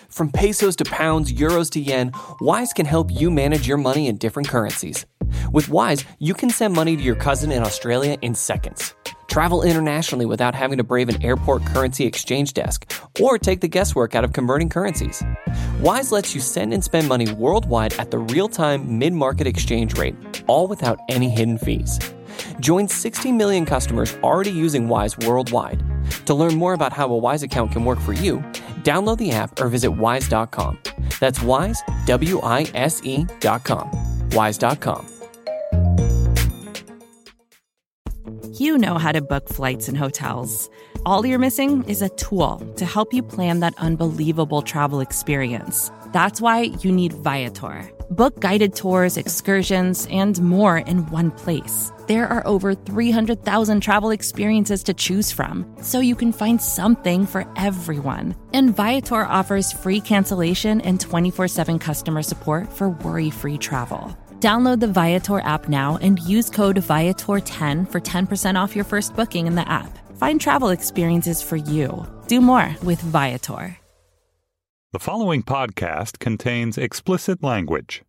From pesos to pounds, euros to yen, Wise can help you manage your money in different currencies. With Wise, you can send money to your cousin in Australia in seconds. Travel internationally without having to brave an airport currency exchange desk or take the guesswork out of converting currencies. Wise lets you send and spend money worldwide at the real-time mid-market exchange rate, all without any hidden fees. Join 60 million customers already using Wise worldwide. To learn more about how a Wise account can work for you, download the app or visit wise.com. That's Wise, WISE.com. Wise.com. You know how to book flights and hotels. All you're missing is a tool to help you plan that unbelievable travel experience. That's why you need Viator. Book guided tours, excursions, and more in one place. There are over 300,000 travel experiences to choose from, so you can find something for everyone. And Viator offers free cancellation and 24/7 customer support for worry-free travel. Download the Viator app now and use code Viator10 for 10% off your first booking in the app. Find travel experiences for you. Do more with Viator. The following podcast contains explicit language.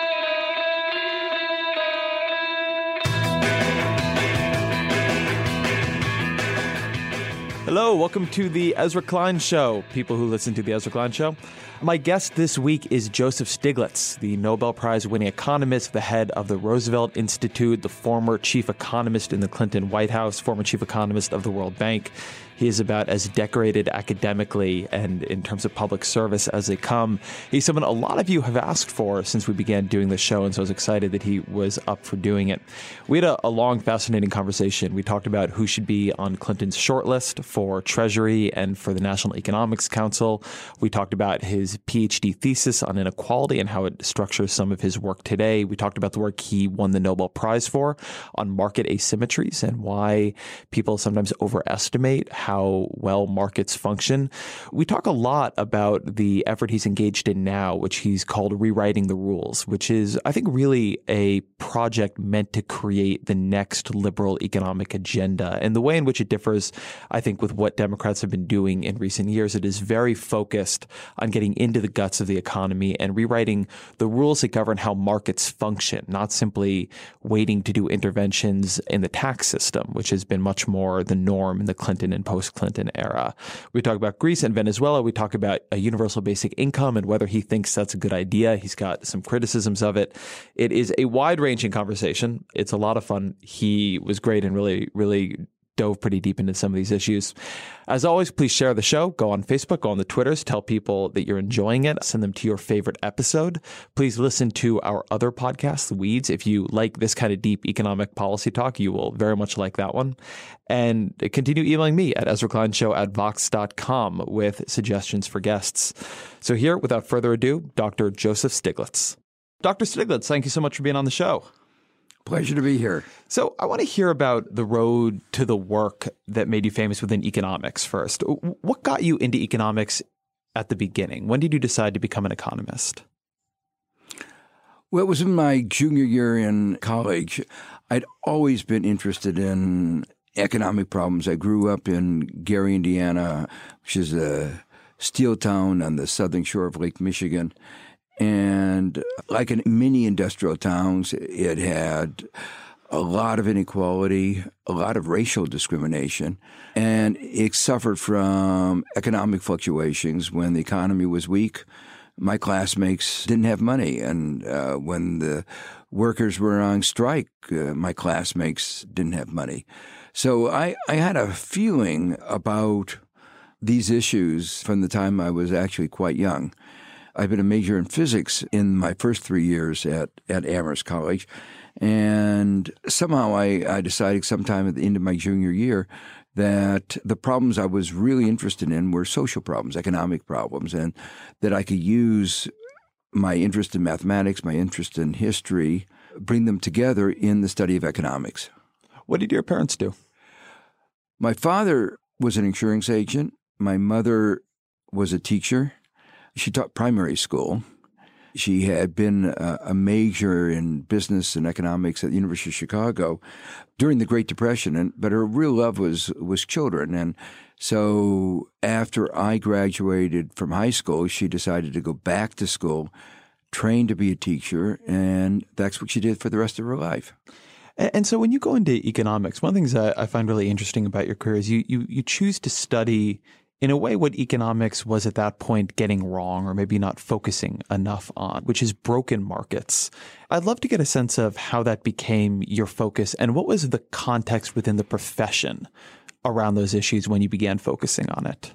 Hello, welcome to the Ezra Klein Show, people who listen to the Ezra Klein Show. My guest this week is Joseph Stiglitz, the Nobel Prize-winning economist, the head of the Roosevelt Institute, the former chief economist in the Clinton White House, former chief economist of the World Bank. He is about as decorated academically and in terms of public service as they come. He's someone a lot of you have asked for since we began doing this show, and so I was excited that he was up for doing it. We had a long, fascinating conversation. We talked about who should be on Clinton's shortlist for Treasury and for the National Economics Council. We talked about his PhD thesis on inequality and how it structures some of his work today. We talked about the work he won the Nobel Prize for on market asymmetries and why people sometimes overestimate how well markets function. We talk a lot about the effort he's engaged in now, which he's called Rewriting the Rules, which is, I think, really a project meant to create the next liberal economic agenda. And the way in which it differs, I think, with what Democrats have been doing in recent years, it is very focused on getting into the guts of the economy and rewriting the rules that govern how markets function, not simply waiting to do interventions in the tax system, which has been much more the norm in the Clinton and post-Clinton era. We talk about Greece and Venezuela. We talk about a universal basic income and whether he thinks that's a good idea. He's got some criticisms of it. It is a wide-ranging conversation. It's a lot of fun. He was great and really dove pretty deep into some of these issues. As always, please share the show. Go on Facebook, go on the Twitters, tell people that you're enjoying it. Send them to your favorite episode. Please listen to our other podcast, The Weeds. If you like this kind of deep economic policy talk, you will very much like that one. And continue emailing me at EzraKleinShow@Vox.com with suggestions for guests. So here, without further ado, Dr. Joseph Stiglitz. Dr. Stiglitz, thank you so much for being on the show. Pleasure to be here. So I want to hear about the road to the work that made you famous within economics first. What got you into economics at the beginning? When did you decide to become an economist? Well, it was in my junior year in college. I'd always been interested in economic problems. I grew up in Gary, Indiana, which is a steel town on the southern shore of Lake Michigan. And like in many industrial towns, it had a lot of inequality, a lot of racial discrimination, and it suffered from economic fluctuations. When the economy was weak, my classmates didn't have money, and when the workers were on strike, my classmates didn't have money. So I had a feeling about these issues from the time I was actually quite young. I've been a major in physics in my first 3 years at Amherst College. And somehow I decided sometime at the end of my junior year that the problems I was really interested in were social problems, economic problems, and that I could use my interest in mathematics, my interest in history, bring them together in the study of economics. What did your parents do? My father was an insurance agent. My mother was a teacher. She taught primary school. She had been a major in business and economics at the University of Chicago during the Great Depression, but her real love was children. And so after I graduated from high school, she decided to go back to school, train to be a teacher, and that's what she did for the rest of her life. And so when you go into economics, one of the things I find really interesting about your career is you choose to study, in a way, what economics was at that point getting wrong or maybe not focusing enough on, which is broken markets. I'd love to get a sense of how that became your focus and what was the context within the profession around those issues when you began focusing on it.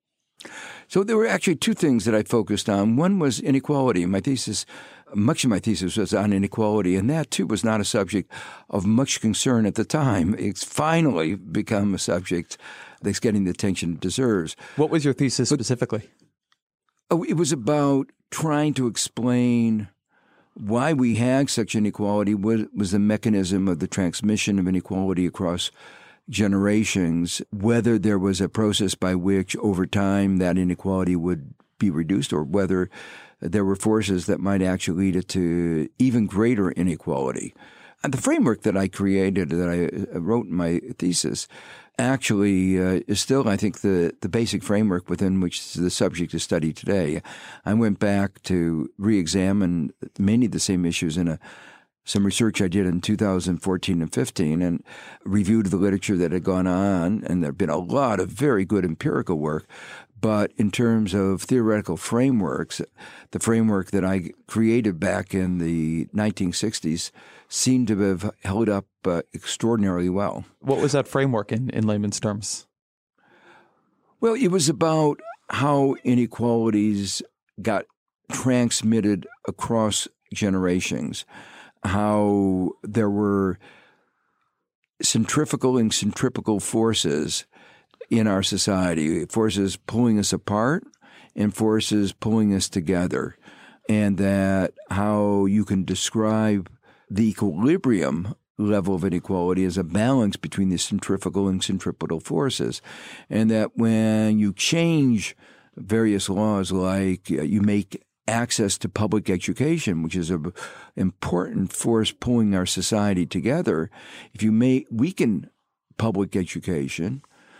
So there were actually two things that I focused on. One was inequality. Much of my thesis was on inequality, and that, too, was not a subject of much concern at the time. It's finally become a subject that's getting the attention it deserves. What was your thesis specifically? It was about trying to explain why we had such inequality, what was the mechanism of the transmission of inequality across generations, whether there was a process by which over time that inequality would be reduced, or whether there were forces that might actually lead it to even greater inequality. And the framework that I created, that I wrote in my thesis, actually is still, I think, the basic framework within which the subject is studied today. I went back to re-examine many of the same issues in some research I did in 2014 and 15 and reviewed the literature that had gone on, and there had been a lot of very good empirical work. But in terms of theoretical frameworks, the framework that I created back in the 1960s seemed to have held up extraordinarily well. What was that framework in layman's terms? Well, it was about how inequalities got transmitted across generations, how there were centrifugal and centripetal forces in our society, forces pulling us apart and forces pulling us together, and that how you can describe the equilibrium level of inequality as a balance between the centrifugal and centripetal forces, and that when you change various laws, like you make access to public education, which is an important force pulling our society together, if you weaken public education,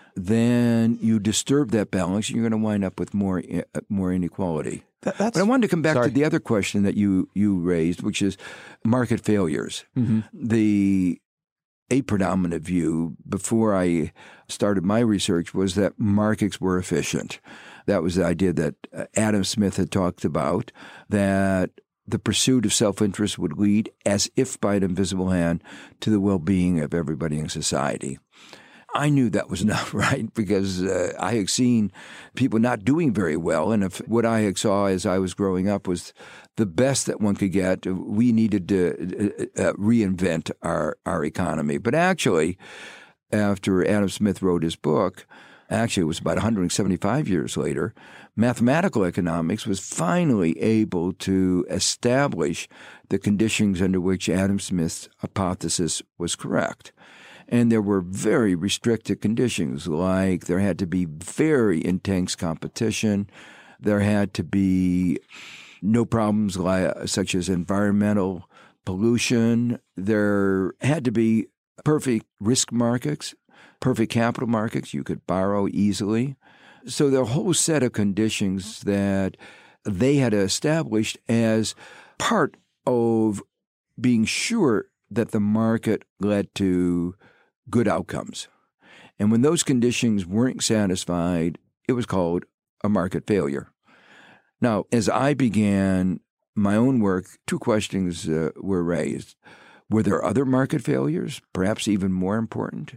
then you disturb that balance, and you're going to wind up with more inequality. But I wanted to come back to the other question that you raised, which is market failures. Mm-hmm. A predominant view before I started my research was that markets were efficient. That was the idea that Adam Smith had talked about, that the pursuit of self-interest would lead, as if by an invisible hand, to the well-being of everybody in society. I knew that was not right because I had seen people not doing very well. And if what I had saw as I was growing up was the best that one could get, we needed to reinvent our economy. But actually, after Adam Smith wrote his book, actually it was about 175 years later, mathematical economics was finally able to establish the conditions under which Adam Smith's hypothesis was correct. And there were very restricted conditions, like there had to be very intense competition. There had to be no problems such as environmental pollution. There had to be perfect risk markets, perfect capital markets. You could borrow easily. So there are a whole set of conditions that they had established as part of being sure that the market led to good outcomes. And when those conditions weren't satisfied, it was called a market failure. Now, as I began my own work, two questions were raised. Were there other market failures, perhaps even more important?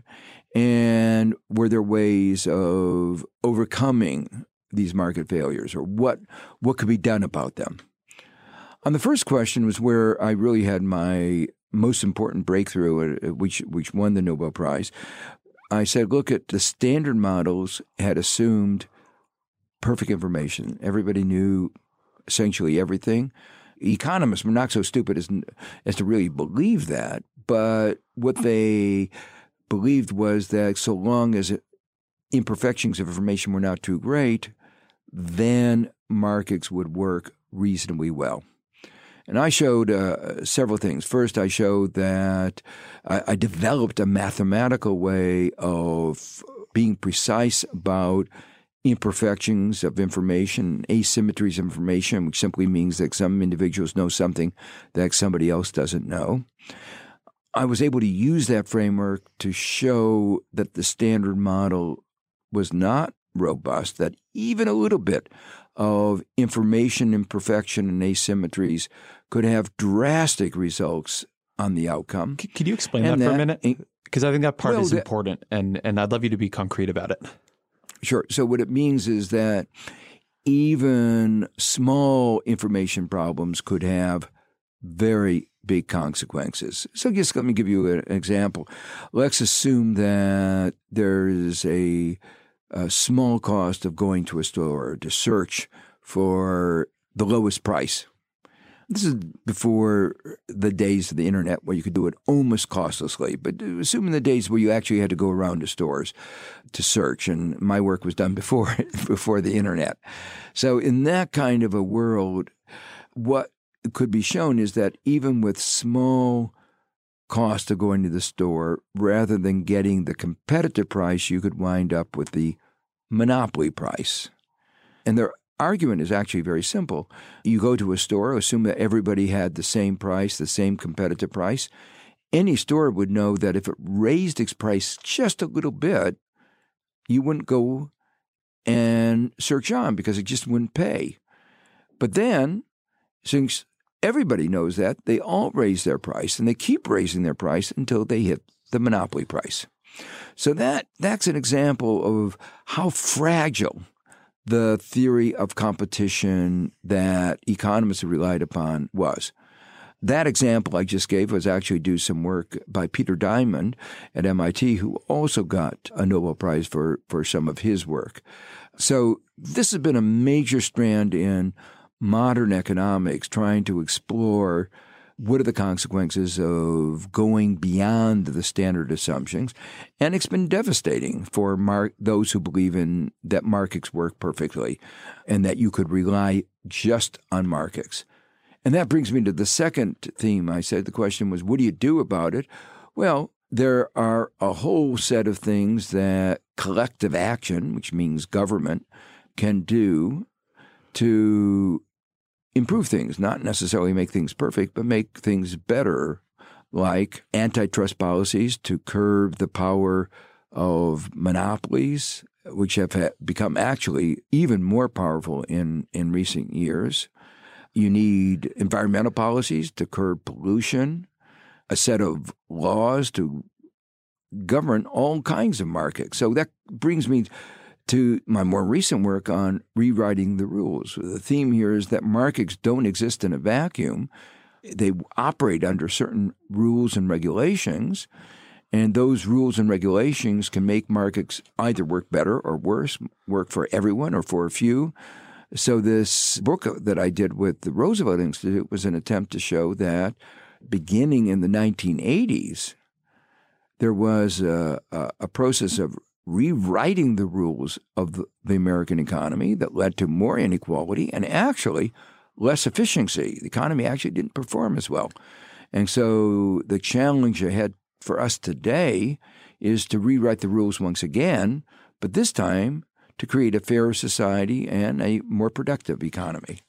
And were there ways of overcoming these market failures, or what could be done about them? On the first question was where I really had my most important breakthrough, which won the Nobel Prize. I said, look, at the standard models had assumed perfect information. Everybody knew essentially everything. Economists were not so stupid as to really believe that, but what they believed was that so long as imperfections of information were not too great, then markets would work reasonably well. And I showed several things. First, I showed that I developed a mathematical way of being precise about imperfections of information, asymmetries of information, which simply means that some individuals know something that somebody else doesn't know. I was able to use that framework to show that the standard model was not robust, that even a little bit of information imperfection and asymmetries could have drastic results on the outcome. Could you explain that for a minute? Because I think that part is important, and I'd love you to be concrete about it. Sure. So what it means is that even small information problems could have very big consequences. So just let me give you an example. Let's assume that there is a small cost of going to a store to search for the lowest price. This is before the days of the internet where you could do it almost costlessly, but assuming the days where you actually had to go around to stores to search, and my work was done before the internet. So in that kind of a world, what could be shown is that even with small cost of going to the store, rather than getting the competitive price, you could wind up with the monopoly price. And their argument is actually very simple. You go to a store, assume that everybody had the same price, the same competitive price. Any store would know that if it raised its price just a little bit, you wouldn't go and search on because it just wouldn't pay. But then, since everybody knows that, they all raise their price, and they keep raising their price until they hit the monopoly price. So that's an example of how fragile the theory of competition that economists have relied upon was. That example I just gave was actually due some work by Peter Diamond at MIT, who also got a Nobel Prize for some of his work. So this has been a major strand in modern economics, trying to explore what are the consequences of going beyond the standard assumptions. And it's been devastating for those who believe in that markets work perfectly and that you could rely just on markets. And that brings me to the second theme. I said the question was, what do you do about it? Well, there are a whole set of things that collective action, which means government, can do to improve things, not necessarily make things perfect, but make things better, like antitrust policies to curb the power of monopolies, which have become actually even more powerful in recent years. You need environmental policies to curb pollution, a set of laws to govern all kinds of markets. So that brings me to my more recent work on rewriting the rules. The theme here is that markets don't exist in a vacuum. They operate under certain rules and regulations, and those rules and regulations can make markets either work better or worse, work for everyone or for a few. So this book that I did with the Roosevelt Institute was an attempt to show that beginning in the 1980s, there was a process of rewriting the rules of the American economy that led to more inequality and actually less efficiency. The economy actually didn't perform as well. And so the challenge ahead for us today is to rewrite the rules once again, but this time to create a fairer society and a more productive economy.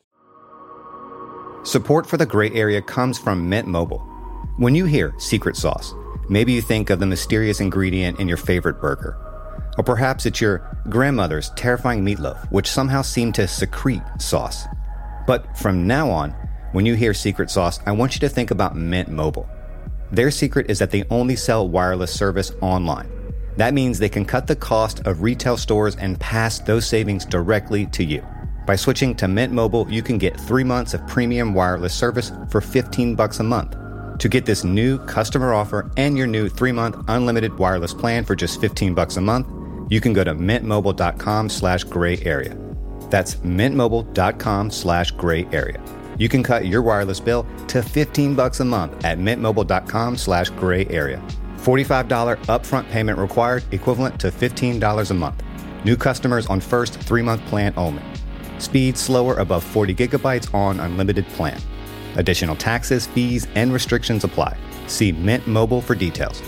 Support for the Gray Area comes from Mint Mobile. When you hear secret sauce, maybe you think of the mysterious ingredient in your favorite burger. Or perhaps it's your grandmother's terrifying meatloaf, which somehow seemed to secrete sauce. But from now on, when you hear secret sauce, I want you to think about Mint Mobile. Their secret is that they only sell wireless service online. That means they can cut the cost of retail stores and pass those savings directly to you. By switching to Mint Mobile, you can get 3 months of premium wireless service for $15 a month. To get this new customer offer and your new 3-month unlimited wireless plan for just $15 a month, you can go to mintmobile.com/gray area. That's mintmobile.com/gray area. You can cut your wireless bill to $15 a month at mintmobile.com/gray area. $45 upfront payment required, equivalent to $15 a month. New customers on first 3-month plan only. Speed slower above 40 gigabytes on unlimited plan. Additional taxes, fees, and restrictions apply. See Mint Mobile for details.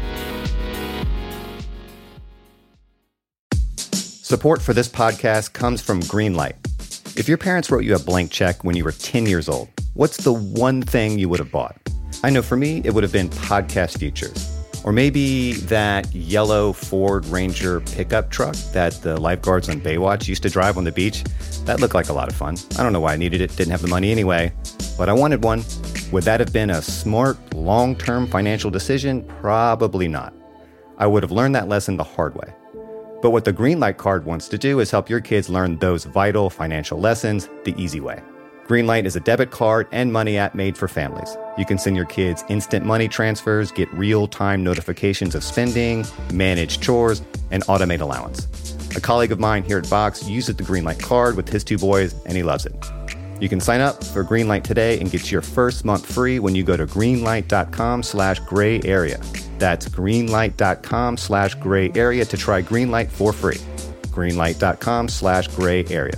Support for this podcast comes from Greenlight. If your parents wrote you a blank check when you were 10 years old, what's the one thing you would have bought? I know for me, it would have been podcast features. Or maybe that yellow Ford Ranger pickup truck that the lifeguards on Baywatch used to drive on the beach. That looked like a lot of fun. I don't know why I needed it, didn't have the money anyway, but I wanted one. Would that have been a smart, long-term financial decision? Probably not. I would have learned that lesson the hard way. But what the Greenlight card wants to do is help your kids learn those vital financial lessons the easy way. Greenlight is a debit card and money app made for families. You can send your kids instant money transfers, get real-time notifications of spending, manage chores, and automate allowance. A colleague of mine here at Vox uses the Greenlight card with his 2 boys, and he loves it. You can sign up for Greenlight today and get your first month free when you go to greenlight.com/gray area. That's greenlight.com/gray area to try Greenlight for free. Greenlight.com/gray area.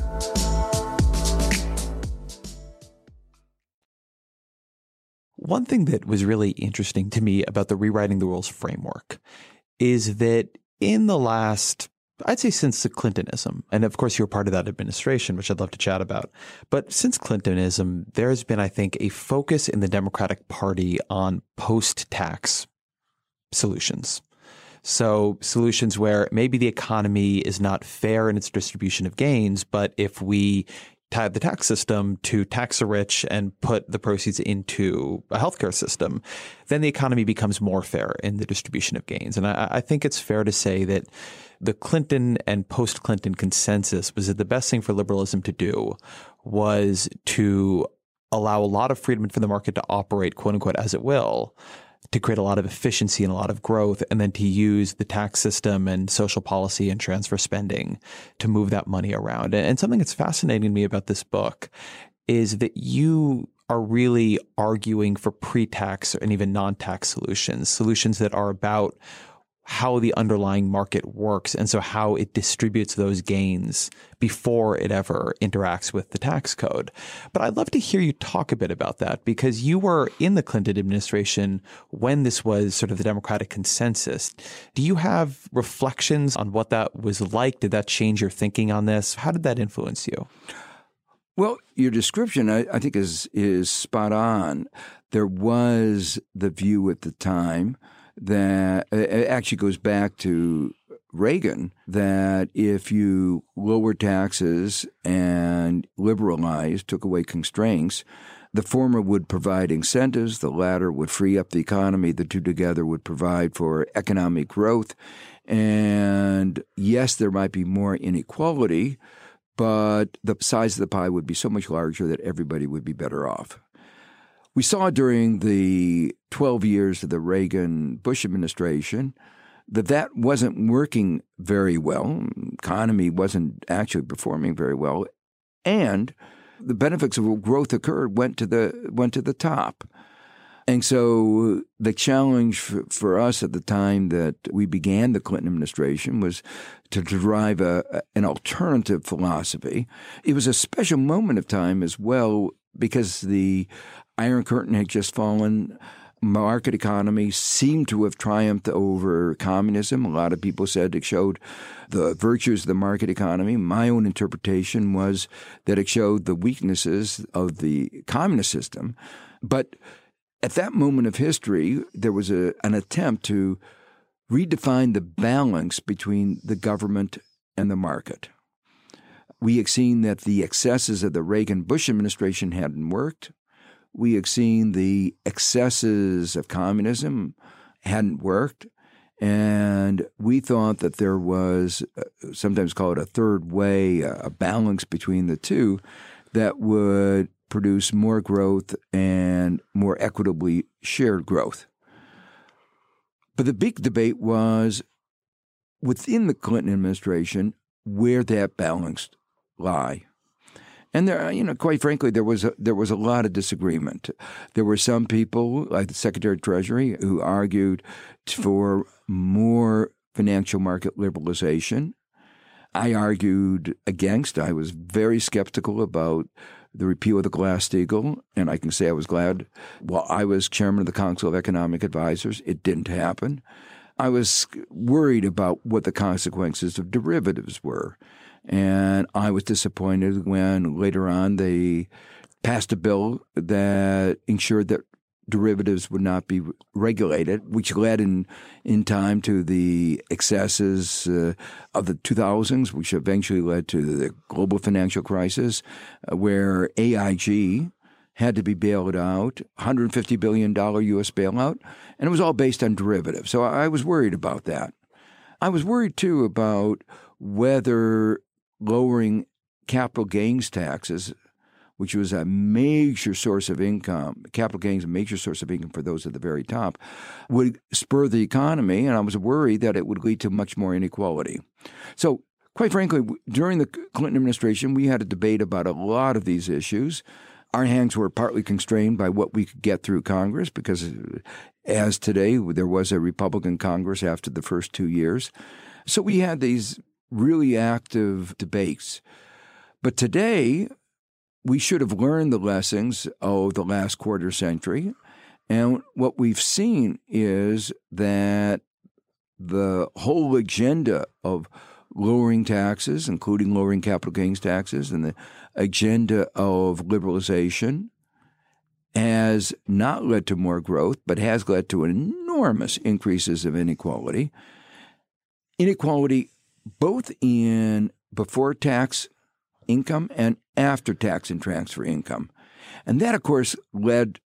One thing that was really interesting to me about the Rewriting the Rules framework is that in the last, I'd say since the Clintonism, and of course you're part of that administration, which I'd love to chat about, but since Clintonism, there's been, I think, a focus in the Democratic Party on post-tax solutions. So solutions where maybe the economy is not fair in its distribution of gains, but if we tie the tax system to tax the rich and put the proceeds into a healthcare system, then the economy becomes more fair in the distribution of gains. And I think it's fair to say that the Clinton and post-Clinton consensus was that the best thing for liberalism to do was to allow a lot of freedom for the market to operate, quote unquote, as it will, to create a lot of efficiency and a lot of growth, and then to use the tax system and social policy and transfer spending to move that money around. And something that's fascinating to me about this book is that you are really arguing for pre-tax and even non-tax solutions that are about how the underlying market works, and so how it distributes those gains before it ever interacts with the tax code. But I'd love to hear you talk a bit about that, because you were in the Clinton administration when this was sort of the Democratic consensus. Do you have reflections on what that was like? Did that change your thinking on this? How did that influence you? Well, your description, I think, is spot on. There was the view at the time that it actually goes back to Reagan, that if you lower taxes and liberalize, took away constraints, the former would provide incentives, the latter would free up the economy, the two together would provide for economic growth. And yes, there might be more inequality, but the size of the pie would be so much larger that everybody would be better off. We saw during the 12 years of the Reagan-Bush administration that wasn't working very well. The economy wasn't actually performing very well, and the benefits of growth occurred went to the top. And so the challenge for us at the time that we began the Clinton administration was to drive an alternative philosophy. It was a special moment of time as well, because the Iron Curtain had just fallen. Market economy seemed to have triumphed over communism. A lot of people said it showed the virtues of the market economy. My own interpretation was that it showed the weaknesses of the communist system. But at that moment of history, there was an attempt to redefine the balance between the government and the market. We had seen that the excesses of the Reagan-Bush administration hadn't worked. We had seen the excesses of communism hadn't worked. And we thought that there was, sometimes called a third way, a balance between the two that would produce more growth and more equitably shared growth. But the big debate was within the Clinton administration where that balance lie. And there, quite frankly, there was a lot of disagreement. There were some people, like the Secretary of Treasury, who argued for more financial market liberalization. I argued against. I was very skeptical about the repeal of the Glass-Steagall, and I can say I was glad. While I was chairman of the Council of Economic Advisors, it didn't happen. I was worried about what the consequences of derivatives were, and I was disappointed when later on they passed a bill that ensured that derivatives would not be regulated, which led in time to the excesses of the 2000s, which eventually led to the global financial crisis, where AIG had to be bailed out, $150 billion U.S. bailout, and it was all based on derivatives. So I was worried about that. I was worried, too, about whether lowering capital gains taxes, which was a major source of income, capital gains, a major source of income for those at the very top, would spur the economy, and I was worried that it would lead to much more inequality. So, quite frankly, during the Clinton administration, we had a debate about a lot of these issues. Our hands were partly constrained by what we could get through Congress because, as today, there was a Republican Congress after the first 2 years. So we had these really active debates. But today, we should have learned the lessons of the last quarter century. And what we've seen is that the whole agenda of lowering taxes, including lowering capital gains taxes, and the agenda of liberalization has not led to more growth, but has led to enormous increases of inequality. Inequality both in before-tax income and after-tax and transfer income. And that, of course, led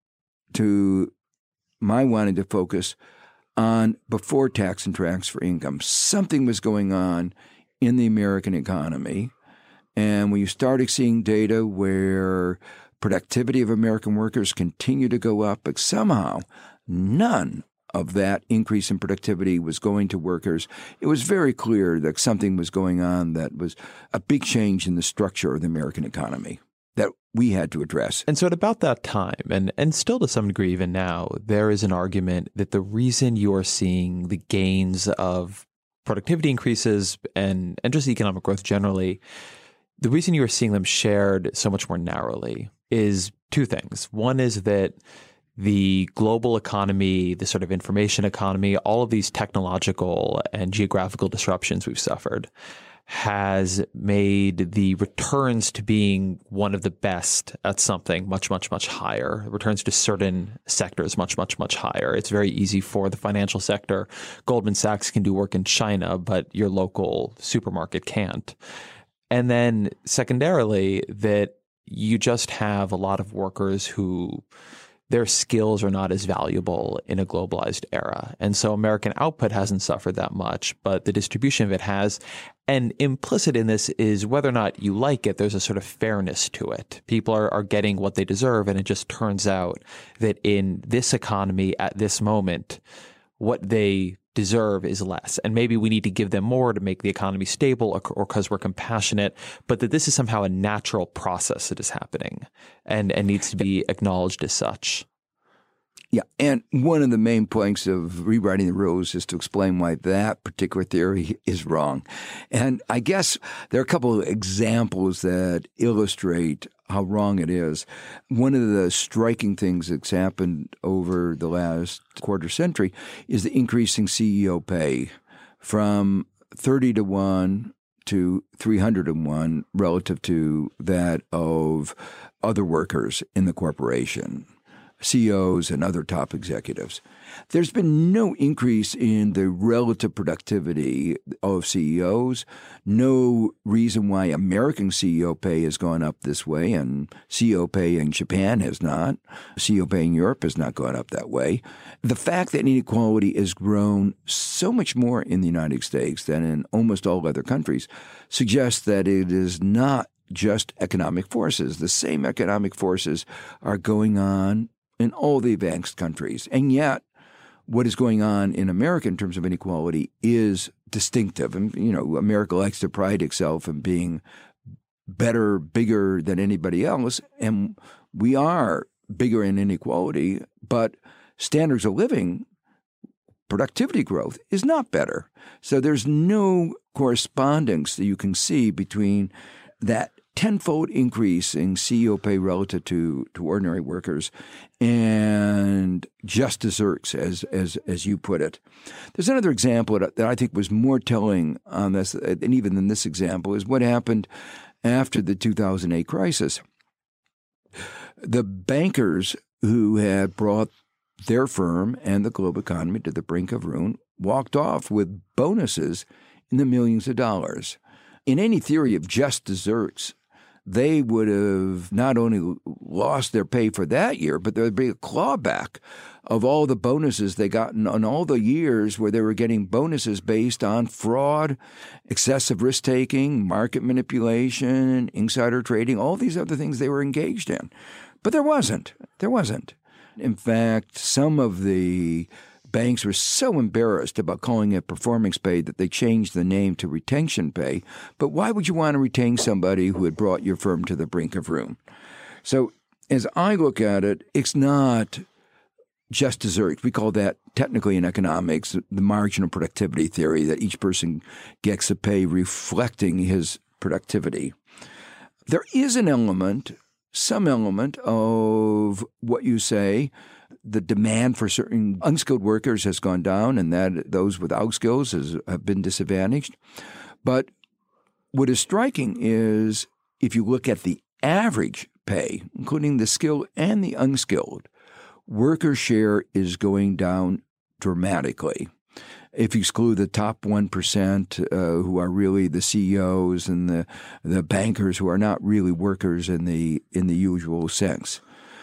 to my wanting to focus on before-tax and transfer income. Something was going on in the American economy. And when you started seeing data where productivity of American workers continued to go up, but somehow none of that increase in productivity was going to workers, it was very clear that something was going on that was a big change in the structure of the American economy that we had to address. And so at about that time, and still to some degree even now, there is an argument that the reason you are seeing the gains of productivity increases and just economic growth generally, the reason you are seeing them shared so much more narrowly is two things. One is that the global economy, the sort of information economy, all of these technological and geographical disruptions we've suffered has made the returns to being one of the best at something much, much, much higher. Returns to certain sectors much, much, much higher. It's very easy for the financial sector. Goldman Sachs can do work in China, but your local supermarket can't. And then secondarily, that you just have a lot of workers who their skills are not as valuable in a globalized era. And so American output hasn't suffered that much, but the distribution of it has. And implicit in this is whether or not you like it, there's a sort of fairness to it. People are getting what they deserve. And it just turns out that in this economy at this moment, what they deserve is less. And maybe we need to give them more to make the economy stable or because we're compassionate, but that this is somehow a natural process that is happening and needs to be acknowledged as such. Yeah, and one of the main points of rewriting the rules is to explain why that particular theory is wrong. And I guess there are a couple of examples that illustrate how wrong it is. One of the striking things that's happened over the last quarter century is the increasing CEO pay from 30-to-1 to 300-to-1 relative to that of other workers in the corporation, CEOs and other top executives. There's been no increase in the relative productivity of CEOs, no reason why American CEO pay has gone up this way, and CEO pay in Japan has not. CEO pay in Europe has not gone up that way. The fact that inequality has grown so much more in the United States than in almost all other countries suggests that it is not just economic forces. The same economic forces are going on in all the advanced countries. And yet, what is going on in America in terms of inequality is distinctive. And, America likes to pride itself in being better, bigger than anybody else. And we are bigger in inequality, but standards of living, productivity growth is not better. So there's no correspondence that you can see between that tenfold increase in CEO pay relative to ordinary workers, and just desserts, as you put it. There's another example that I think was more telling on this, and even than this example, is what happened after the 2008 crisis. The bankers who had brought their firm and the global economy to the brink of ruin walked off with bonuses in the millions of dollars. In any theory of just desserts, they would have not only lost their pay for that year, but there would be a clawback of all the bonuses they got in all the years where they were getting bonuses based on fraud, excessive risk-taking, market manipulation, insider trading, all these other things they were engaged in. But there wasn't. In fact, some of the banks were so embarrassed about calling it performance pay that they changed the name to retention pay. But why would you want to retain somebody who had brought your firm to the brink of ruin? So as I look at it, it's not just desserts. We call that technically in economics the marginal productivity theory, that each person gets a pay reflecting his productivity. There is some element of what you say. The demand for certain unskilled workers has gone down, and that those without skills have been disadvantaged. But what is striking is if you look at the average pay, including the skilled and the unskilled, worker share is going down dramatically. If you exclude the top 1% who are really the CEOs and the bankers who are not really workers in the usual sense.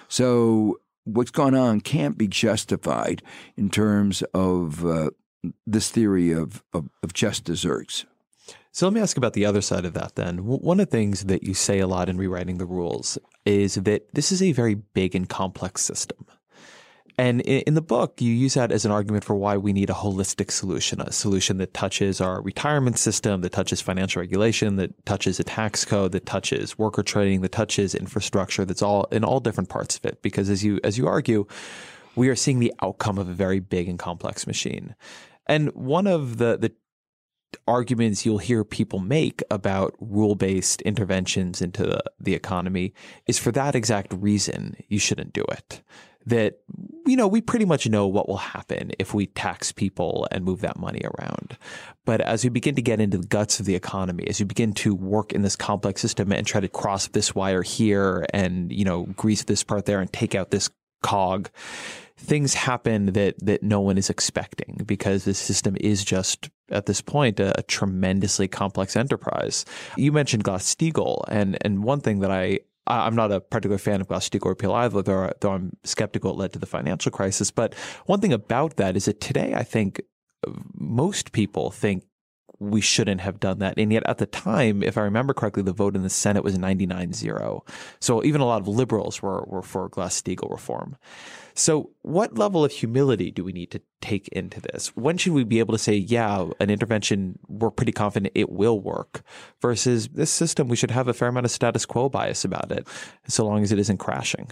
So what's gone on can't be justified in terms of this theory of just desserts. So let me ask about the other side of that then. One of the things that you say a lot in rewriting the rules is that this is a very big and complex system. And in the book, you use that as an argument for why we need a holistic solution, a solution that touches our retirement system, that touches financial regulation, that touches a tax code, that touches worker training, that touches infrastructure, that's all in all different parts of it. Because as you argue, we are seeing the outcome of a very big and complex machine. And one of the arguments you'll hear people make about rule-based interventions into the economy is for that exact reason you shouldn't do it. That, we pretty much know what will happen if we tax people and move that money around. But as we begin to get into the guts of the economy, as you begin to work in this complex system and try to cross this wire here and, grease this part there and take out this cog, things happen that no one is expecting because the system is just, at this point, a tremendously complex enterprise. You mentioned Glass-Steagall, and one thing that I'm not a particular fan of Glass-Steagall repeal either, though I'm skeptical it led to the financial crisis. But one thing about that is that today I think most people think we shouldn't have done that. And yet at the time, if I remember correctly, the vote in the Senate was 99-0. So even a lot of liberals were for Glass-Steagall reform. So what level of humility do we need to take into this? When should we be able to say, yeah, an intervention, we're pretty confident it will work, versus this system, we should have a fair amount of status quo bias about it, so long as it isn't crashing?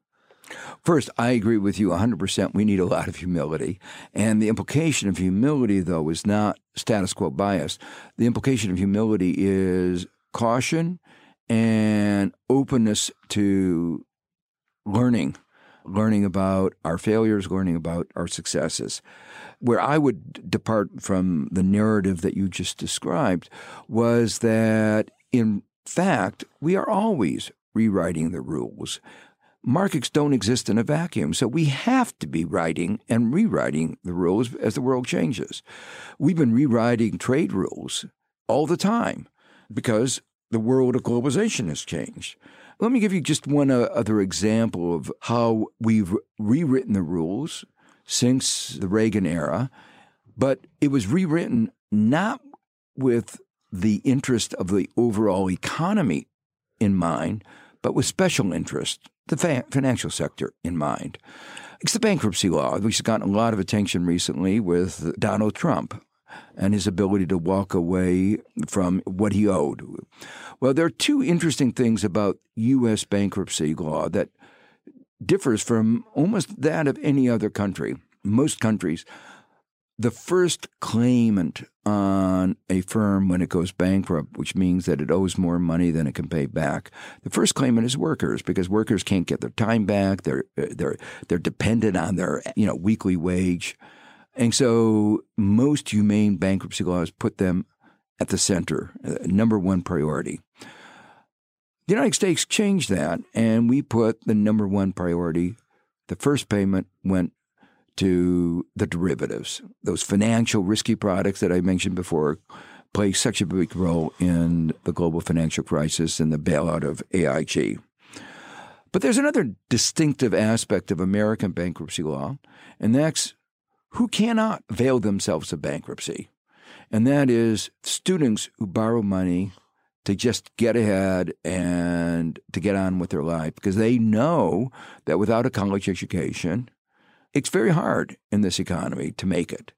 First, I agree with you 100%. We need a lot of humility. And the implication of humility, though, is not status quo bias. The implication of humility is caution and openness to learning about our failures, learning about our successes. Where I would depart from the narrative that you just described was that, in fact, we are always rewriting the rules. Markets don't exist in a vacuum, so we have to be writing and rewriting the rules as the world changes. We've been rewriting trade rules all the time because the world of globalization has changed. Let me give you just one other example of how we've rewritten the rules since the Reagan era, but it was rewritten not with the interest of the overall economy in mind, but with special interest, the financial sector in mind. It's the bankruptcy law, which has gotten a lot of attention recently with Donald Trump and his ability to walk away from what he owed. Well, there are two interesting things about U.S. bankruptcy law that differs from almost that of any other country. Most countries the first claimant on a firm when it goes bankrupt, which means that it owes more money than it can pay back, the first claimant is workers, because workers can't get their time back. They're dependent on their weekly wage. And so most humane bankruptcy laws put them at the center, number one priority. The United States changed that, and we put the number one priority. The first payment went to the derivatives. Those financial risky products that I mentioned before play such a big role in the global financial crisis and the bailout of AIG. But there's another distinctive aspect of American bankruptcy law, and that's who cannot avail themselves of bankruptcy. And that is students who borrow money to just get ahead and to get on with their life, because they know that without a college education, it's very hard in this economy to make it.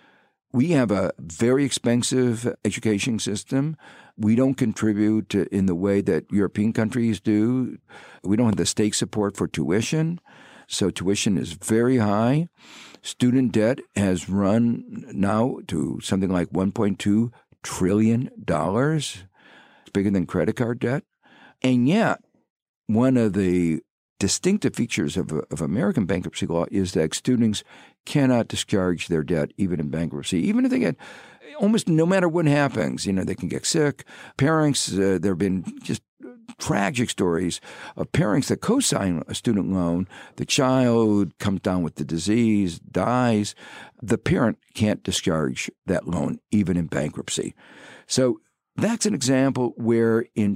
We have a very expensive education system. We don't contribute in the way that European countries do. We don't have the state support for tuition. So tuition is very high. Student debt has run now to something like $1.2 trillion. It's bigger than credit card debt. And yet, one of the distinctive features of American bankruptcy law is that students cannot discharge their debt even in bankruptcy, even if they get almost no matter what happens. They can get sick. Parents, there have been just tragic stories of parents that co-sign a student loan. The child comes down with the disease, dies. The parent can't discharge that loan even in bankruptcy. So that's an example where in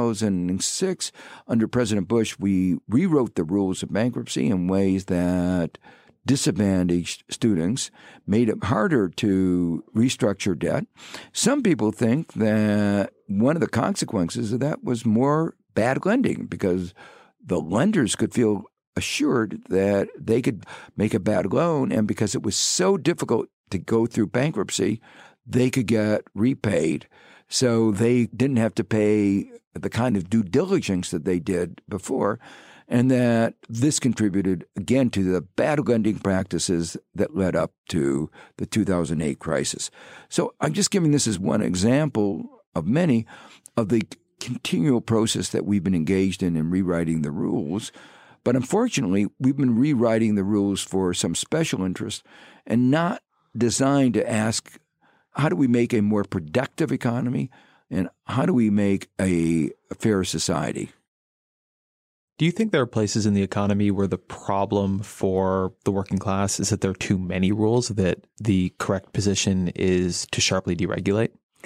2006, under President Bush, we rewrote the rules of bankruptcy in ways that disadvantaged students, made it harder to restructure debt. Some people think that one of the consequences of that was more bad lending, because the lenders could feel assured that they could make a bad loan, and because it was so difficult to go through bankruptcy, they could get repaid. So they didn't have to pay the kind of due diligence that they did before, and that this contributed, again, to the bad lending practices that led up to the 2008 crisis. So I'm just giving this as one example of many of the continual process that we've been engaged in rewriting the rules. But unfortunately, we've been rewriting the rules for some special interest and not designed to ask, how do we make a more productive economy, and how do we make a fairer society? Do you think there are places in the economy where the problem for the working class is that there are too many rules, that the correct position is to sharply deregulate?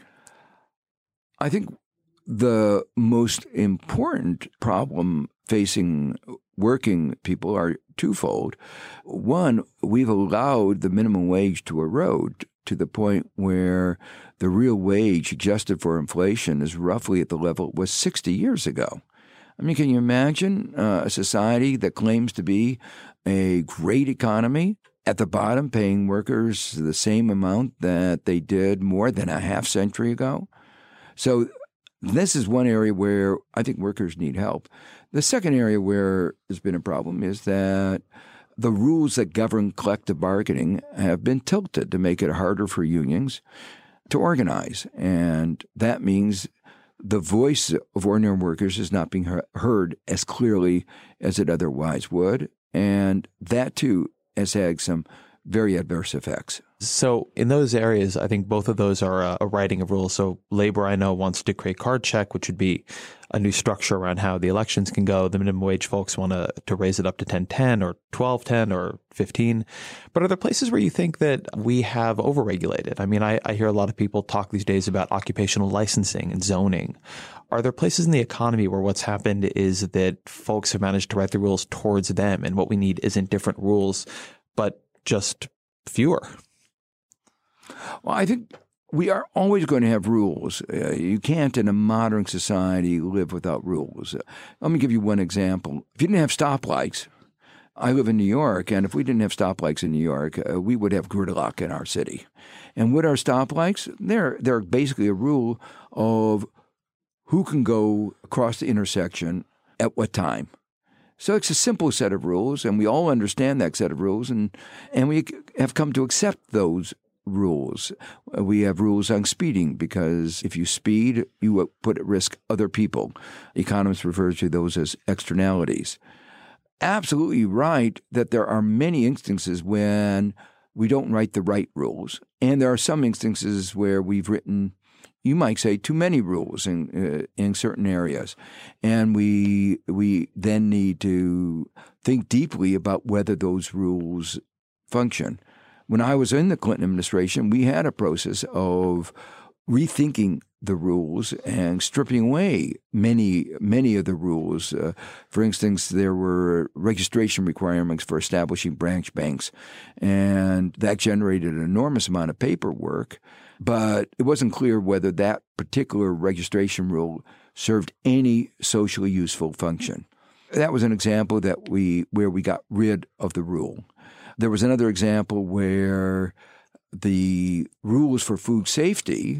I think the most important problem facing working people are twofold. One, we've allowed the minimum wage to erode to the point where the real wage adjusted for inflation is roughly at the level it was 60 years ago. I mean, can you imagine a society that claims to be a great economy at the bottom paying workers the same amount that they did more than a half century ago? So this is one area where I think workers need help. The second area where there's been a problem is that the rules that govern collective bargaining have been tilted to make it harder for unions to organize. And that means the voice of ordinary workers is not being heard as clearly as it otherwise would. And that, too, has had some very adverse effects. So in those areas, I think both of those are a writing of rules. So labor, I know, wants to create card check, which would be a new structure around how the elections can go. The minimum wage folks want to raise it up to 10.10 or 12.10 or 15. But are there places where you think that we have overregulated? I mean, I hear a lot of people talk these days about occupational licensing and zoning. Are there places in the economy where what's happened is that folks have managed to write the rules towards them, and what we need isn't different rules, but just fewer? Well, I think we are always going to have rules. You can't, in a modern society, live without rules. Let me give you one example. If you didn't have stoplights, I live in New York, and if we didn't have stoplights in New York, we would have gridlock in our city. And what are stoplights? They're basically a rule of who can go across the intersection at what time. So it's a simple set of rules, and we all understand that set of rules, and we have come to accept those rules. We have rules on speeding because if you speed, you put at risk other people. Economists refer to those as externalities. Absolutely right that there are many instances when we don't write the right rules. And there are some instances where we've written, you might say, too many rules in certain areas. And we then need to think deeply about whether those rules function. When I was in the Clinton administration, we had a process of rethinking the rules and stripping away many of the rules. For instance, there were registration requirements for establishing branch banks, and that generated an enormous amount of paperwork, but it wasn't clear whether that particular registration rule served any socially useful function. That was an example where we got rid of the rule. There was another example where the rules for food safety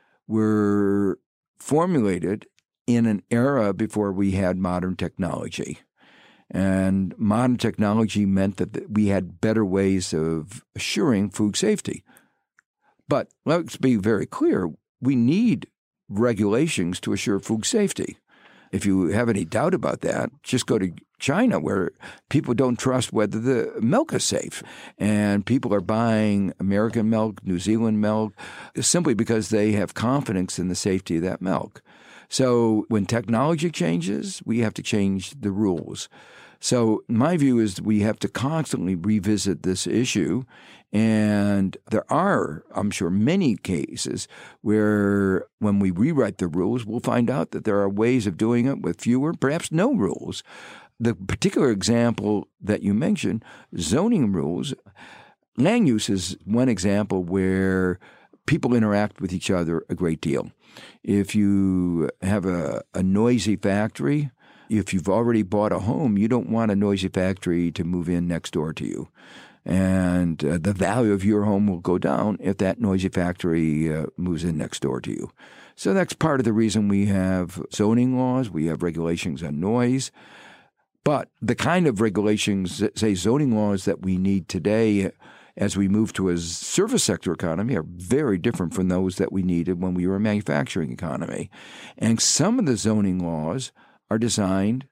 were formulated in an era before we had modern technology. And modern technology meant that we had better ways of assuring food safety. But let's be very clear, we need regulations to assure food safety. If you have any doubt about that, just go to China, where people don't trust whether the milk is safe. And people are buying American milk, New Zealand milk, simply because they have confidence in the safety of that milk. So when technology changes, we have to change the rules. So my view is we have to constantly revisit this issue. And there are, I'm sure, many cases where when we rewrite the rules, we'll find out that there are ways of doing it with fewer, perhaps no rules. The particular example that you mentioned, zoning rules, land use is one example where people interact with each other a great deal. If you have a noisy factory, if you've already bought a home, you don't want a noisy factory to move in next door to you. And the value of your home will go down if that noisy factory moves in next door to you. So that's part of the reason we have zoning laws, we have regulations on noise. But the kind of regulations, say zoning laws that we need today as we move to a service sector economy are very different from those that we needed when we were a manufacturing economy. And some of the zoning laws are designed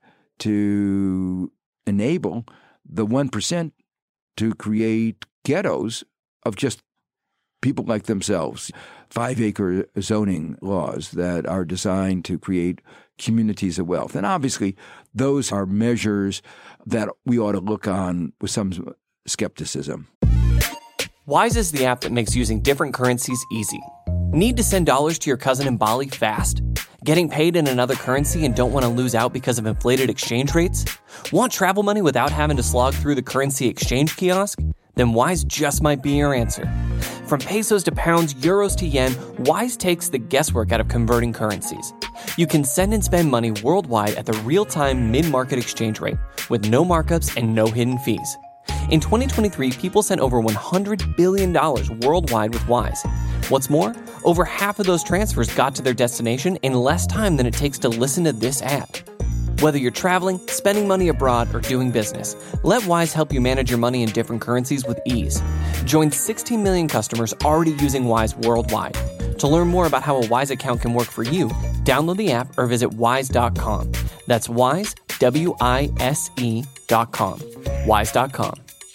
to enable the 1% to create ghettos of just people like themselves. 5-acre zoning laws that are designed to create communities of wealth. And obviously, those are measures that we ought to look on with some skepticism. Wise is the app that makes using different currencies easy. Need to send dollars to your cousin in Bali fast? Getting paid in another currency and don't want to lose out because of inflated exchange rates? Want travel money without having to slog through the currency exchange kiosk? Then Wise just might be your answer. From pesos to pounds, euros to yen, Wise takes the guesswork out of converting currencies. You can send and spend money worldwide at the real-time mid-market exchange rate with no markups and no hidden fees. In 2023, people sent over $100 billion worldwide with Wise. What's more, over half of those transfers got to their destination in less time than it takes to listen to this ad. Whether you're traveling, spending money abroad, or doing business, let Wise help you manage your money in different currencies with ease. Join 16 million customers already using Wise worldwide. To learn more about how a Wise account can work for you, download the app or visit wise.com. That's Wise, WISE.com. Wise.com.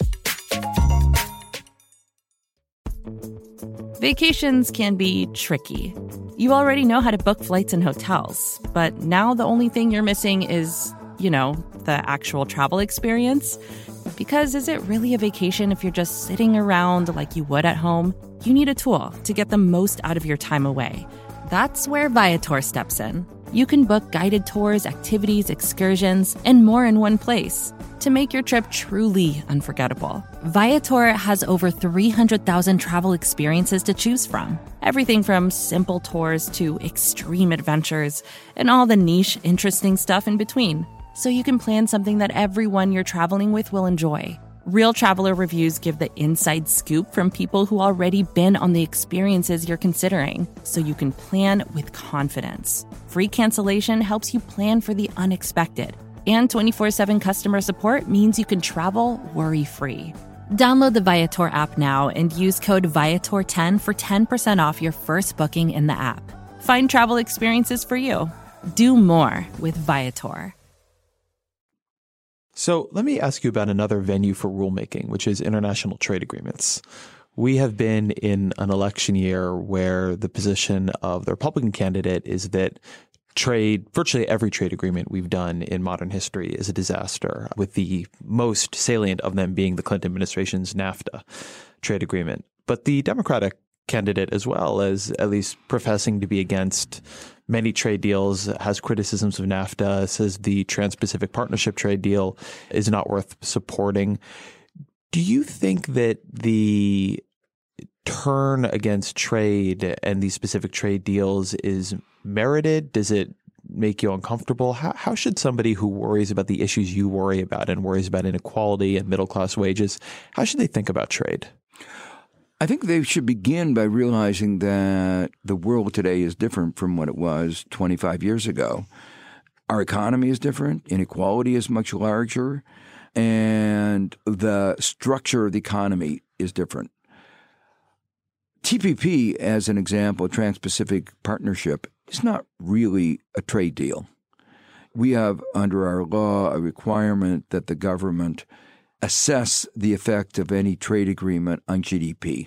Vacations can be tricky. You already know how to book flights and hotels, but now the only thing you're missing is, the actual travel experience. Because is it really a vacation if you're just sitting around like you would at home? You need a tool to get the most out of your time away. That's where Viator steps in. You can book guided tours, activities, excursions, and more in one place to make your trip truly unforgettable. Viator has over 300,000 travel experiences to choose from. Everything from simple tours to extreme adventures and all the niche, interesting stuff in between. So you can plan something that everyone you're traveling with will enjoy. Real traveler reviews give the inside scoop from people who already been on the experiences you're considering, so you can plan with confidence. Free cancellation helps you plan for the unexpected. And 24/7 customer support means you can travel worry-free. Download the Viator app now and use code Viator10 for 10% off your first booking in the app. Find travel experiences for you. Do more with Viator. So let me ask you about another venue for rulemaking, which is international trade agreements. We have been in an election year where the position of the Republican candidate is that virtually every trade agreement we've done in modern history is a disaster, with the most salient of them being the Clinton administration's NAFTA trade agreement. But the Democratic candidate, as well as at least professing to be against many trade deals, has criticisms of NAFTA, says the Trans-Pacific Partnership trade deal is not worth supporting. Do you think that the turn against trade and these specific trade deals is merited? Does it make you uncomfortable? How should somebody who worries about the issues you worry about and worries about inequality and middle-class wages, how should they think about trade? I think they should begin by realizing that the world today is different from what it was 25 years ago. Our economy is different. Inequality is much larger. And the structure of the economy is different. TPP, as an example, Trans-Pacific Partnership, is not really a trade deal. We have, under our law, a requirement that the government assess the effect of any trade agreement on GDP.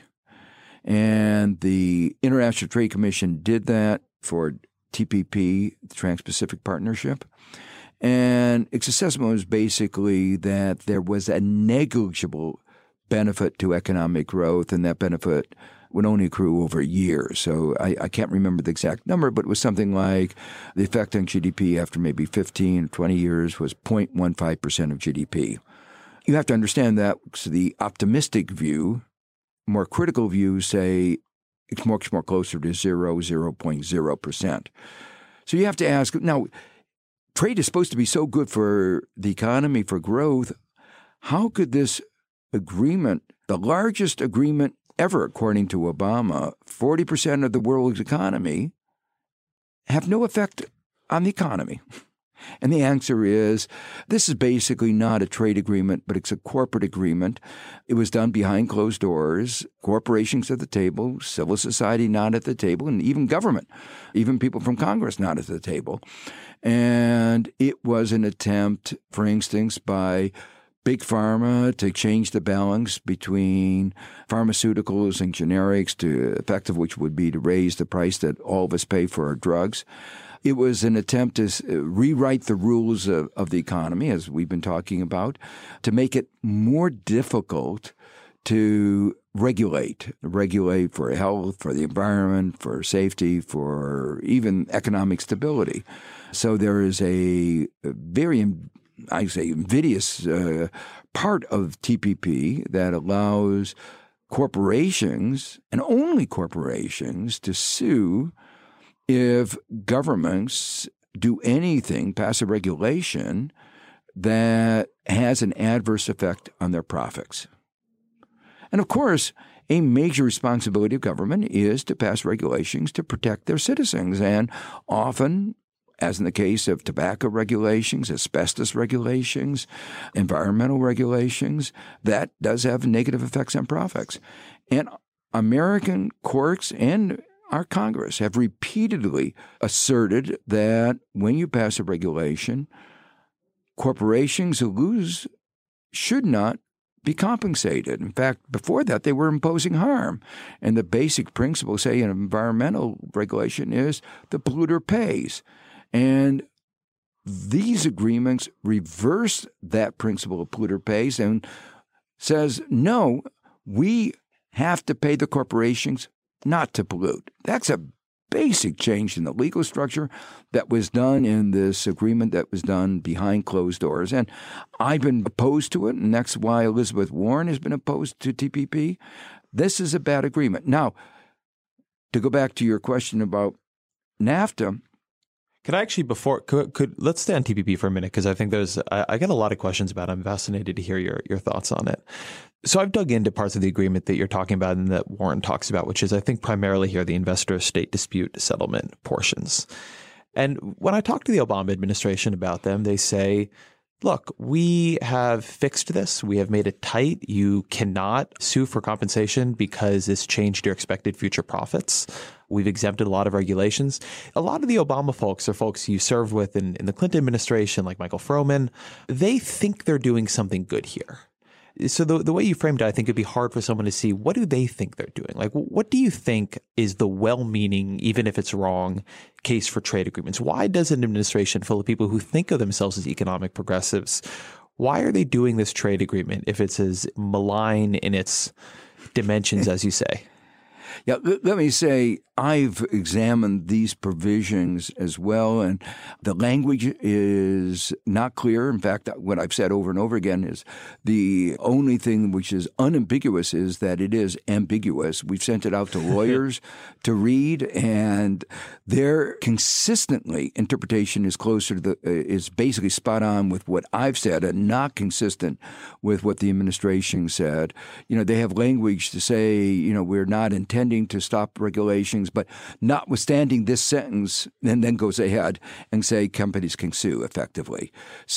And the International Trade Commission did that for TPP, the Trans-Pacific Partnership. And its assessment was basically that there was a negligible benefit to economic growth, and that benefit would only accrue over years. So I can't remember the exact number, but it was something like the effect on GDP after maybe 15 or 20 years was 0.15% of GDP. You have to understand that the optimistic view, more critical views say it's much more closer to 0.0%. So you have to ask, now, trade is supposed to be so good for the economy, for growth. How could this agreement, the largest agreement ever, according to Obama, 40% of the world's economy, have no effect on the economy? And the answer is, this is basically not a trade agreement, but it's a corporate agreement. It was done behind closed doors, corporations at the table, civil society not at the table, and even government, even people from Congress not at the table. And it was an attempt, for instance, by Big Pharma to change the balance between pharmaceuticals and generics, to effect of which would be to raise the price that all of us pay for our drugs. It was an attempt to rewrite the rules of the economy, as we've been talking about, to make it more difficult to regulate for health, for the environment, for safety, for even economic stability. So there is a very, I say, invidious part of TPP that allows corporations, and only corporations, to sue if governments do anything, pass a regulation that has an adverse effect on their profits. And of course, a major responsibility of government is to pass regulations to protect their citizens. And often, as in the case of tobacco regulations, asbestos regulations, environmental regulations, that does have negative effects on profits. And American courts and our Congress have repeatedly asserted that when you pass a regulation, corporations who lose should not be compensated. In fact, before that, they were imposing harm. And the basic principle, say, in environmental regulation is the polluter pays. And these agreements reverse that principle of polluter pays and says, no, we have to pay the corporations not to pollute. That's a basic change in the legal structure that was done in this agreement that was done behind closed doors. And I've been opposed to it, and that's why Elizabeth Warren has been opposed to TPP. This is a bad agreement. Now, to go back to your question about NAFTA, Could I actually, let's stay on TPP for a minute, because I think I get a lot of questions about it. I'm fascinated to hear your thoughts on it. So I've dug into parts of the agreement that you're talking about and that Warren talks about, which is, I think, primarily here the investor-state dispute settlement portions. And when I talk to the Obama administration about them, they say look, we have fixed this. We have made it tight. You cannot sue for compensation because it's changed your expected future profits. We've exempted a lot of regulations. A lot of the Obama folks are folks you served with in the Clinton administration, like Michael Froman. They think they're doing something good here. So the way you framed it, I think it'd be hard for someone to see, what do they think they're doing? Like, what do you think is the well-meaning, even if it's wrong, case for trade agreements? Why does an administration full of people who think of themselves as economic progressives, why are they doing this trade agreement if it's as malign in its dimensions as you say? Yeah, let me say, I've examined these provisions as well, and the language is not clear. In fact, what I've said over and over again is the only thing which is unambiguous is that it is ambiguous. We've sent it out to lawyers to read, and their consistently interpretation is closer to is basically spot on with what I've said and not consistent with what the administration said. They have language to say, we're not intending to stop regulations, but notwithstanding this sentence, and then goes ahead and say companies can sue effectively.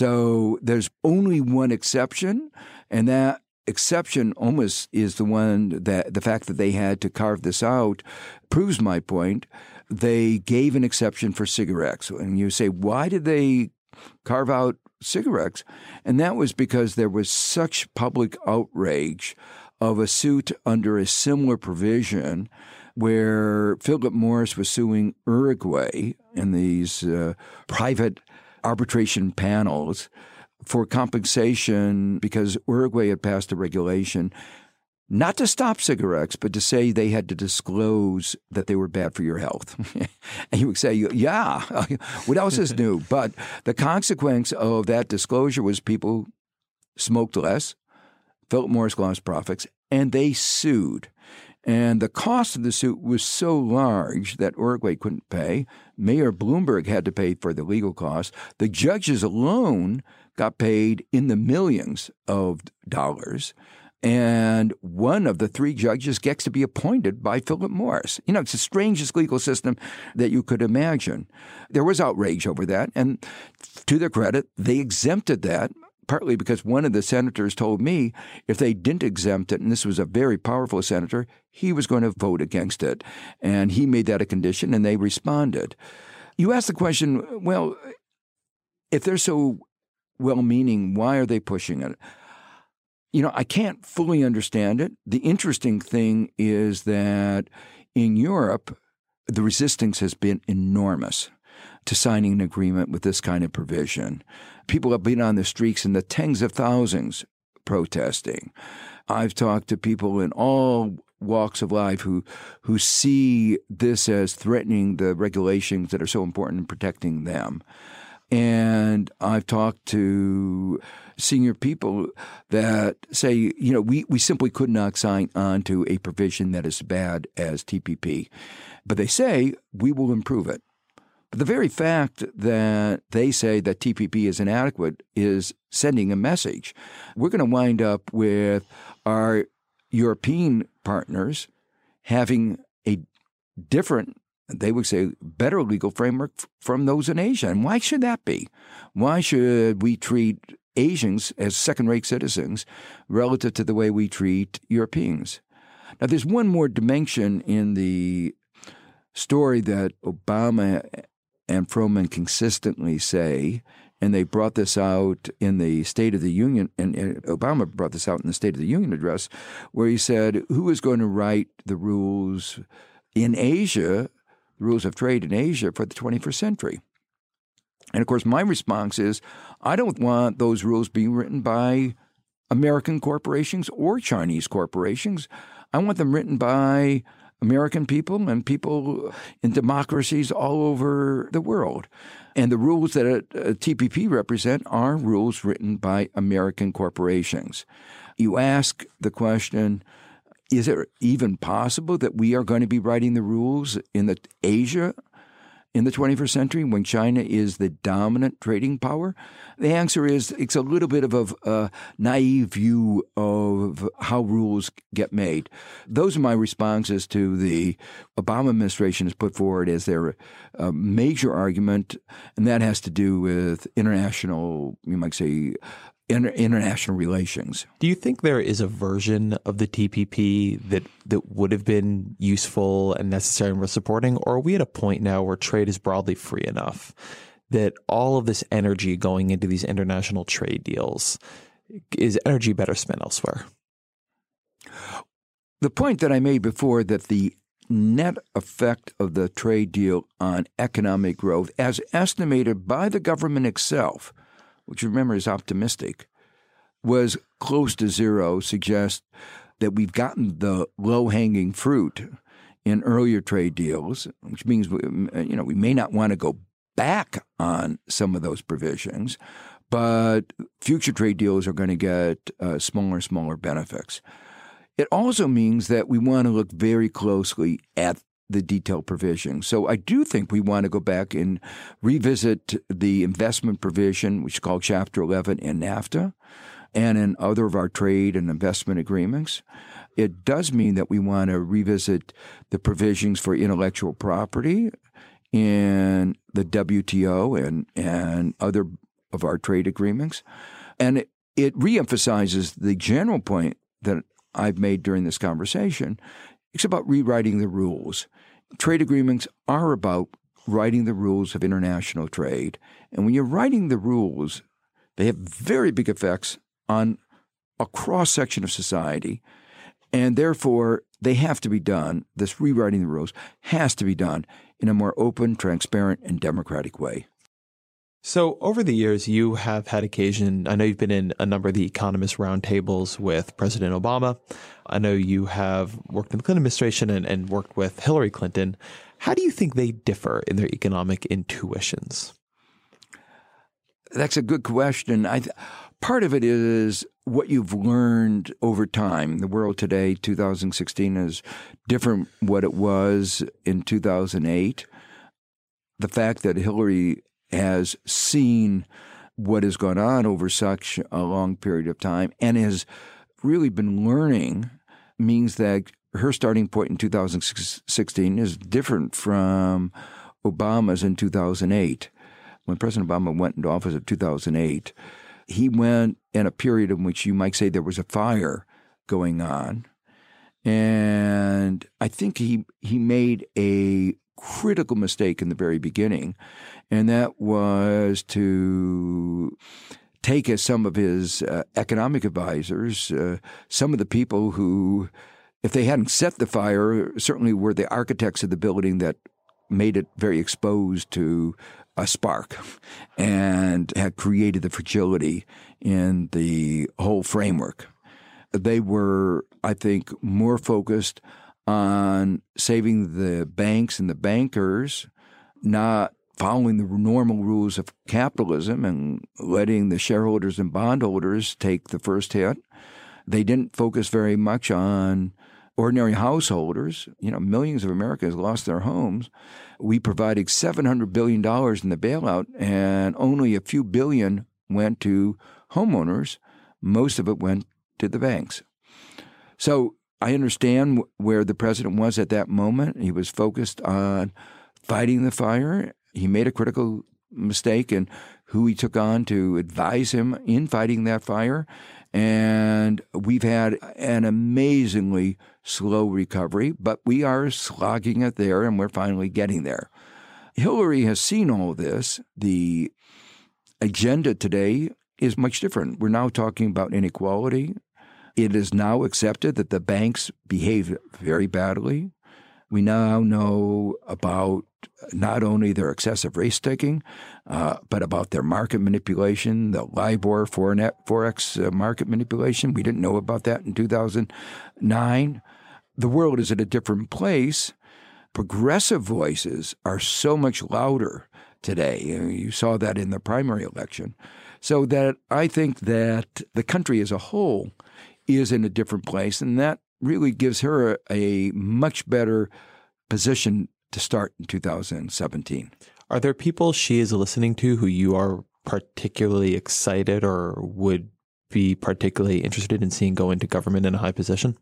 So there's only one exception, and that exception almost is the one that the fact that they had to carve this out proves my point. They gave an exception for cigarettes. And you say, why did they carve out cigarettes? And that was because there was such public outrage of a suit under a similar provision where Philip Morris was suing Uruguay in these private arbitration panels for compensation because Uruguay had passed a regulation not to stop cigarettes, but to say they had to disclose that they were bad for your health. And you would say, yeah, what else is new? But the consequence of that disclosure was people smoked less, Philip Morris lost profits, and they sued. And the cost of the suit was so large that Uruguay couldn't pay. Mayor Bloomberg had to pay for the legal costs. The judges alone got paid in the millions of dollars. And one of the three judges gets to be appointed by Philip Morris. It's the strangest legal system that you could imagine. There was outrage over that. And to their credit, they exempted that. Partly because one of the senators told me if they didn't exempt it, and this was a very powerful senator, he was going to vote against it. And he made that a condition, and they responded. You asked the question, well, if they're so well-meaning, why are they pushing it? I can't fully understand it. The interesting thing is that in Europe, the resistance has been enormous to signing an agreement with this kind of provision. People have been on the streets in the tens of thousands protesting. I've talked to people in all walks of life who see this as threatening the regulations that are so important in protecting them. And I've talked to senior people that say, we simply could not sign on to a provision that is as bad as TPP. But they say, we will improve it. But the very fact that they say that TPP is inadequate is sending a message. We're going to wind up with our European partners having a different, they would say, better legal framework from those in Asia. And why should that be? Why should we treat Asians as second-rate citizens relative to the way we treat Europeans? Now, there's one more dimension in the story that Obama and Froman consistently say, and they brought this out in the State of the Union, and Obama brought this out in the State of the Union address, where he said, who is going to write the rules in Asia, the rules of trade in Asia for the 21st century? And, of course, my response is, I don't want those rules being written by American corporations or Chinese corporations. I want them written by American people and people in democracies all over the world. And the rules that TPP represent are rules written by American corporations. You ask the question, is it even possible that we are going to be writing the rules in Asia in the 21st century when China is the dominant trading power? The answer is it's a little bit of a naive view of how rules get made. Those are my responses to the Obama administration has put forward as their major argument, and that has to do with international, you might say, international relations. Do you think there is a version of the TPP that would have been useful and necessary and worth supporting? Or are we at a point now where trade is broadly free enough that all of this energy going into these international trade deals is energy better spent elsewhere? The point that I made before that the net effect of the trade deal on economic growth, as estimated by the government itself, which remember is optimistic, was close to zero, suggests that we've gotten the low-hanging fruit in earlier trade deals, which means we may not want to go back on some of those provisions, but future trade deals are going to get smaller benefits. It also means that we want to look very closely at the detailed provisions. So I do think we want to go back and revisit the investment provision, which is called Chapter 11 in NAFTA and in other of our trade and investment agreements. It does mean that we want to revisit the provisions for intellectual property in the WTO and other of our trade agreements. And it reemphasizes the general point that I've made during this conversation. It's about rewriting the rules. Trade agreements are about writing the rules of international trade. And when you're writing the rules, they have very big effects on a cross-section of society. And therefore, they have to be done, this rewriting the rules has to be done in a more open, transparent, and democratic way. So over the years, you have had occasion, I know you've been in a number of the economist roundtables with President Obama. I know you have worked in the Clinton administration and worked with Hillary Clinton. How do you think they differ in their economic intuitions? That's a good question. Part of it is what you've learned over time. The world today, 2016, is different what it was in 2008. The fact that Hillary has seen what has gone on over such a long period of time and has really been learning means that her starting point in 2016 is different from Obama's in 2008. When President Obama went into office in 2008, he went in a period in which you might say there was a fire going on. And I think he made a critical mistake in the very beginning, and that was to take as some of his economic advisors, some of the people who, if they hadn't set the fire, certainly were the architects of the building that made it very exposed to a spark and had created the fragility in the whole framework. They were, I think, more focused on saving the banks and the bankers, not following the normal rules of capitalism and letting the shareholders and bondholders take the first hit. They didn't focus very much on ordinary householders. Millions of Americans lost their homes. We provided $700 billion in the bailout, and only a few billion went to homeowners. Most of it went to the banks. So I understand where the president was at that moment. He was focused on fighting the fire. He made a critical mistake in who he took on to advise him in fighting that fire. And we've had an amazingly slow recovery, but we are slogging it there, and we're finally getting there. Hillary has seen all this. The agenda today is much different. We're now talking about inequality. It is now accepted that the banks behave very badly. We now know about not only their excessive risk-taking, but about their market manipulation, the LIBOR, Forex market manipulation. We didn't know about that in 2009. The world is at a different place. Progressive voices are so much louder today. You saw that in the primary election. So that I think that the country as a whole is in a different place, and that really gives her a much better position to start in 2017. Are there people she is listening to who you are particularly excited or would be particularly interested in seeing go into government in a high position?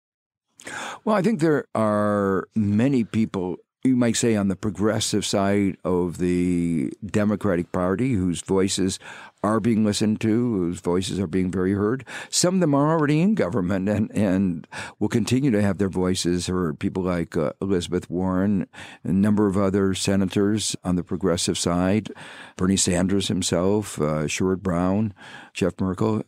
Well, I think there are many people, you might say, on the progressive side of the Democratic Party whose voices are being listened to, whose voices are being very heard. Some of them are already in government and will continue to have their voices heard. People like Elizabeth Warren, a number of other senators on the progressive side, Bernie Sanders himself, Sherrod Brown, Jeff Merkel.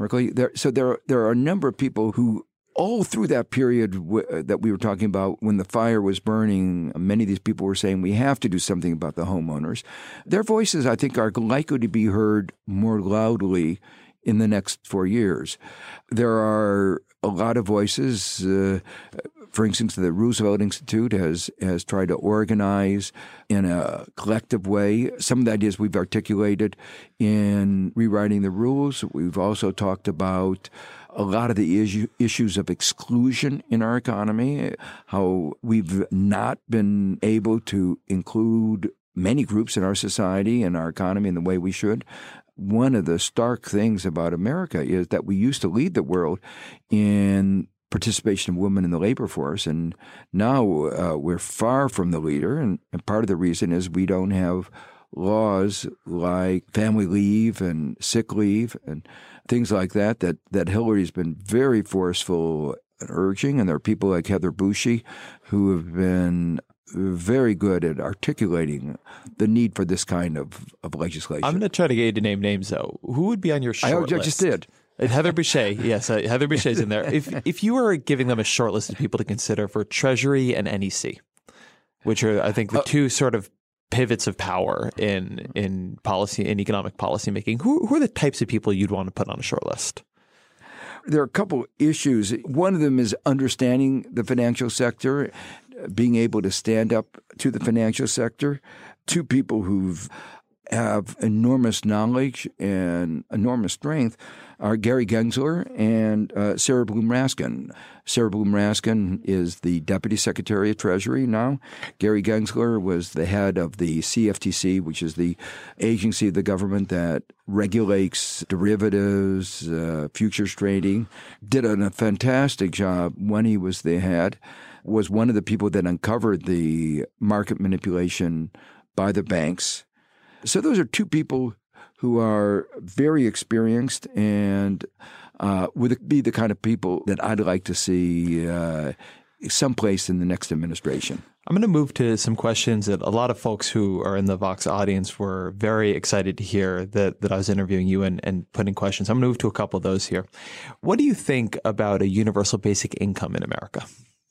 So there are a number of people who all through that period that we were talking about when the fire was burning, many of these people were saying we have to do something about the homeowners. Their voices, I think, are likely to be heard more loudly in the next 4 years. There are a lot of voices. For instance, the Roosevelt Institute has tried to organize in a collective way some of the ideas we've articulated in rewriting the rules. We've also talked about a lot of the issues of exclusion in our economy, how we've not been able to include many groups in our society and our economy in the way we should. One of the stark things about America is that we used to lead the world in participation of women in the labor force, and now we're far from the leader, and part of the reason is we don't have laws like family leave and sick leave and things like that Hillary's been very forceful in urging, and there are people like Heather Boushey who have been very good at articulating the need for this kind of legislation. I'm going to try to get you to name names, though. Who would be on your short list? I just did. Heather Boushey, yes, Heather Boushey's in there. If you were giving them a short list of people to consider for Treasury and NEC, which are, I think, the two sort of pivots of power in policy, in economic policy making, who are the types of people you'd want to put on a short list? There are a couple issues. One of them is understanding the financial sector, being able to stand up to the financial sector. Two people who have enormous knowledge and enormous strength are Gary Gensler and Sarah Bloom Raskin. Sarah Bloom Raskin is the Deputy Secretary of Treasury now. Gary Gensler was the head of the CFTC, which is the agency of the government that regulates derivatives, futures trading. Did a fantastic job when he was the head. Was one of the people that uncovered the market manipulation by the banks. So those are two people who are very experienced and would be the kind of people that I'd like to see someplace in the next administration. I'm going to move to some questions that a lot of folks who are in the Vox audience were very excited to hear that I was interviewing you and putting questions. I'm going to move to a couple of those here. What do you think about a universal basic income in America?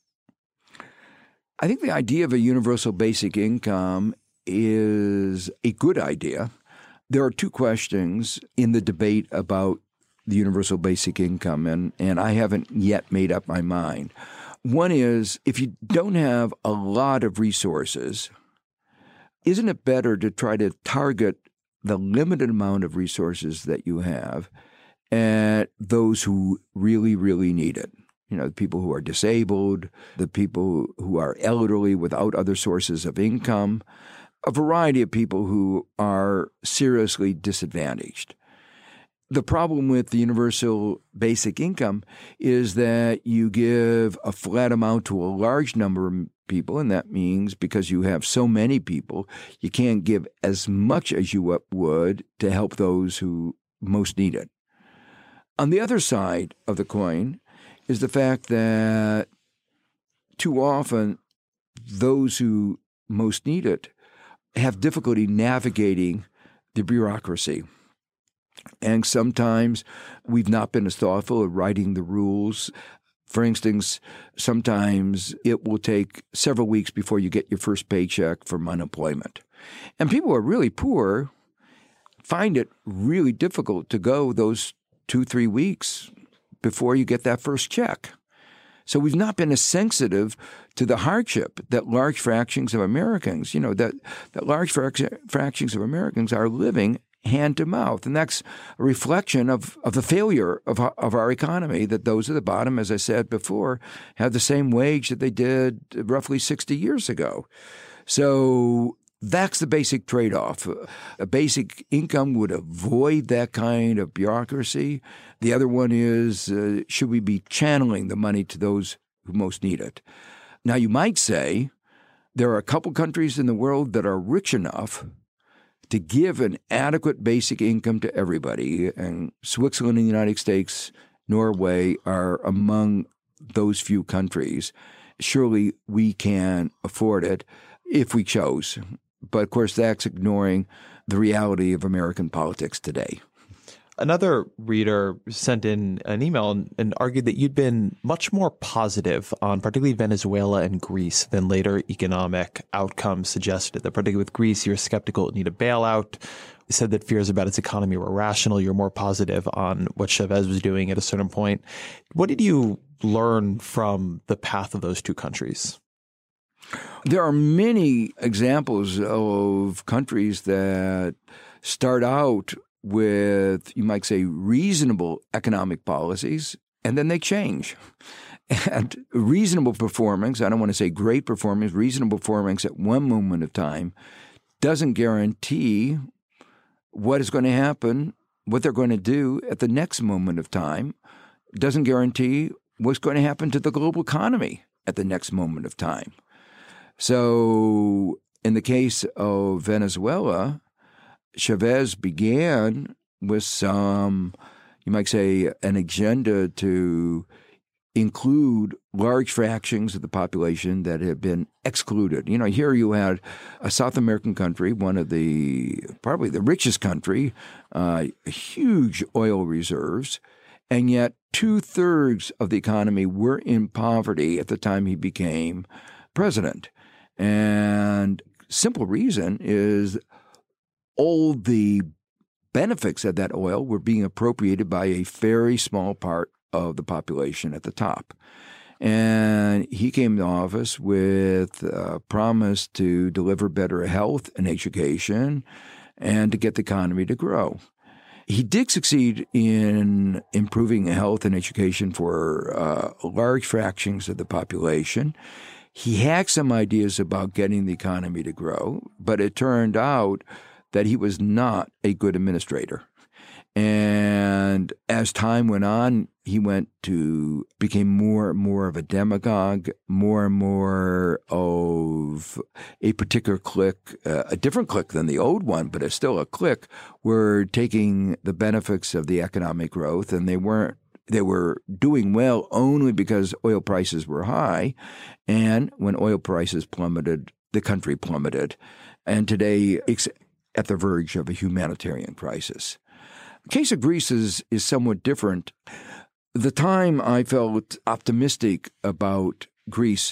I think the idea of a universal basic income is a good idea. There are two questions in the debate about the universal basic income, and I haven't yet made up my mind. One is, if you don't have a lot of resources, isn't it better to try to target the limited amount of resources that you have at those who really, really need it? You know, the people who are disabled, the people who are elderly without other sources of income, a variety of people who are seriously disadvantaged. The problem with the universal basic income is that you give a flat amount to a large number of people, and that means because you have so many people, you can't give as much as you would to help those who most need it. On the other side of the coin is the fact that too often those who most need it have difficulty navigating the bureaucracy. And sometimes we've not been as thoughtful of writing the rules. For instance, sometimes it will take several weeks before you get your first paycheck from unemployment. And people who are really poor find it really difficult to go those 2-3 weeks before you get that first check. So we've not been as sensitive to the hardship that large fractions of Americans, that large fractions of Americans are living hand to mouth. And that's a reflection of the failure of our economy, that those at the bottom, as I said before, have the same wage that they did roughly 60 years ago. So that's the basic trade-off. A basic income would avoid that kind of bureaucracy. The other one is, should we be channeling the money to those who most need it? Now, you might say there are a couple countries in the world that are rich enough to give an adequate basic income to everybody, and Switzerland and the United States, Norway are among those few countries. Surely we can afford it if we chose. But, of course, that's ignoring the reality of American politics today. Another reader sent in an email and argued that you'd been much more positive on particularly Venezuela and Greece than later economic outcomes suggested. That particularly with Greece, you're skeptical it needed a bailout. You said that fears about its economy were rational. You're more positive on what Chavez was doing at a certain point. What did you learn from the path of those two countries? There are many examples of countries that start out with, you might say, reasonable economic policies, and then they change. And reasonable performance, I don't want to say great performance, reasonable performance at one moment of time doesn't guarantee what is going to happen, what they're going to do at the next moment of time, doesn't guarantee what's going to happen to the global economy at the next moment of time. So in the case of Venezuela, Chavez began with some, you might say, an agenda to include large fractions of the population that have been excluded. You know, here you had a South American country, one of probably the richest country, huge oil reserves, and yet 2/3 of the economy were in poverty at the time he became president. And simple reason is all the benefits of that oil were being appropriated by a very small part of the population at the top. And he came to office with a promise to deliver better health and education and to get the economy to grow. He did succeed in improving health and education for large fractions of the population. He had some ideas about getting the economy to grow, but it turned out that he was not a good administrator. And as time went on, he became more and more of a demagogue, more and more of a particular clique, a different clique than the old one, but it's still a clique, were taking the benefits of the economic growth, and they were doing well only because oil prices were high. And when oil prices plummeted, the country plummeted. And today it's at the verge of a humanitarian crisis. The case of Greece is somewhat different. The time I felt optimistic about Greece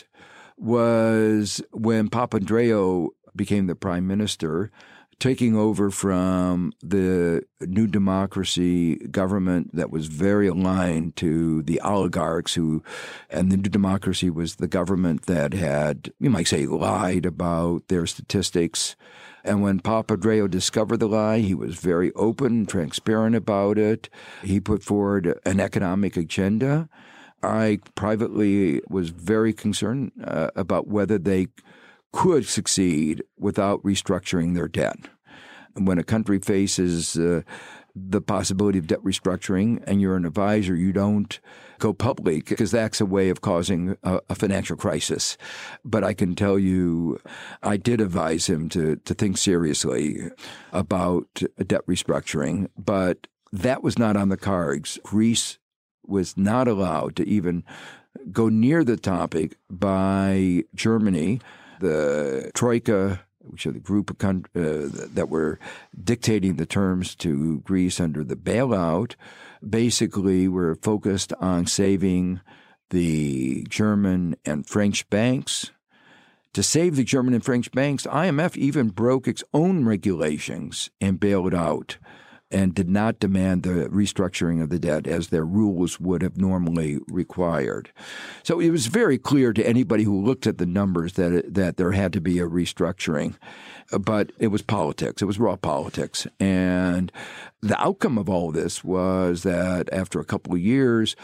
was when Papandreou became the prime minister, taking over from the New Democracy government that was very aligned to the oligarchs and the New Democracy was the government that had, you might say, lied about their statistics. And when Papandreou discovered the lie, he was very open, transparent about it. He put forward an economic agenda. I privately was very concerned about whether they could succeed without restructuring their debt. And when a country faces the possibility of debt restructuring and you're an advisor, you don't go public because that's a way of causing a financial crisis. But I can tell you, I did advise him to think seriously about debt restructuring, but that was not on the cards. Greece was not allowed to even go near the topic by Germany. The Troika, which are the group of that were dictating the terms to Greece under the bailout, basically were focused on saving the German and French banks. To save the German and French banks, IMF even broke its own regulations and bailed out and did not demand the restructuring of the debt as their rules would have normally required. So it was very clear to anybody who looked at the numbers that there had to be a restructuring. But it was politics. It was raw politics. And the outcome of all of this was that after a couple of years,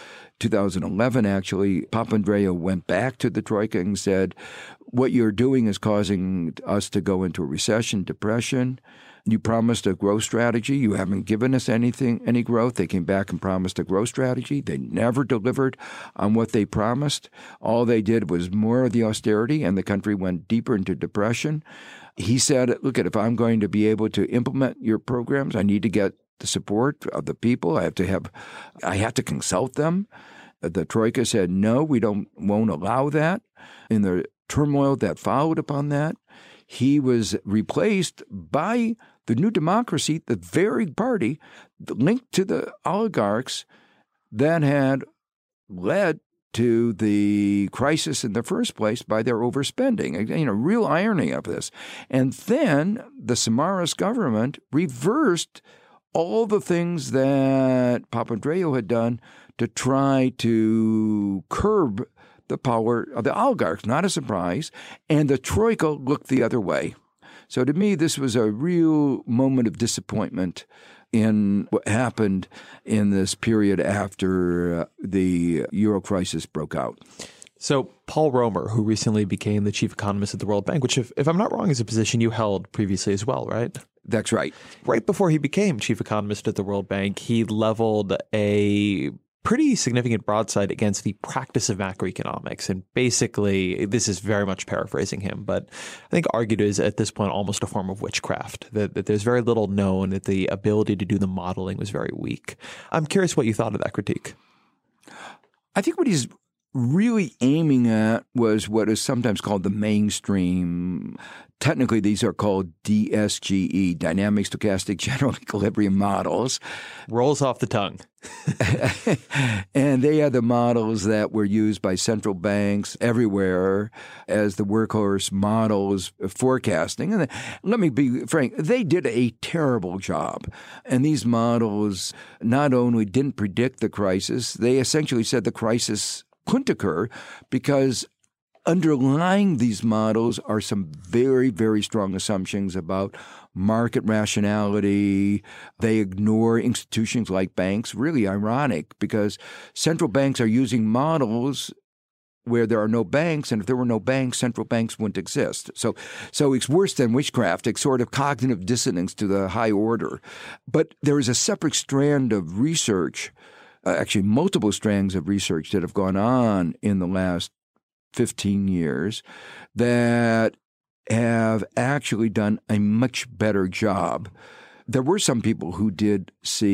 2011 actually, Papandreou went back to the Troika and said, what you're doing is causing us to go into a recession, depression. You promised a growth strategy. You haven't given us any growth. They came back and promised a growth strategy. They never delivered on what they promised. All they did was more of the austerity, and the country went deeper into depression. He said, look, if I'm going to be able to implement your programs, I need to get the support of the people. I have to consult them. The Troika said, no, we won't allow that. In the turmoil that followed upon that, he was replaced by the New Democracy, the very party linked to the oligarchs that had led to the crisis in the first place by their overspending. Real irony of this. And then the Samaras government reversed all the things that Papandreou had done to try to curb the power of the oligarchs. Not a surprise. And the Troika looked the other way. So to me, this was a real moment of disappointment in what happened in this period after the Euro crisis broke out. So Paul Romer, who recently became the chief economist at the World Bank, which if I'm not wrong is a position you held previously as well, right? That's right. Right before he became chief economist at the World Bank, he leveled a pretty significant broadside against the practice of macroeconomics. And basically, this is very much paraphrasing him, but I think argued is at this point almost a form of witchcraft, that there's very little known, that the ability to do the modeling was very weak. I'm curious what you thought of that critique. I think what he's really aiming at was what is sometimes called the mainstream. Technically, these are called DSGE, Dynamic Stochastic General Equilibrium Models. Rolls off the tongue. And they are the models that were used by central banks everywhere as the workhorse models of forecasting. And let me be frank, they did a terrible job. And these models not only didn't predict the crisis, they essentially said the crisis couldn't occur because underlying these models are some very, very strong assumptions about market rationality. They ignore institutions like banks. Really ironic because central banks are using models where there are no banks, and if there were no banks, central banks wouldn't exist. So it's worse than witchcraft. It's sort of cognitive dissonance to the high order. But there is a separate strand of research, actually multiple strands of research that have gone on in the last 15 years that have actually done a much better job. There were some people who did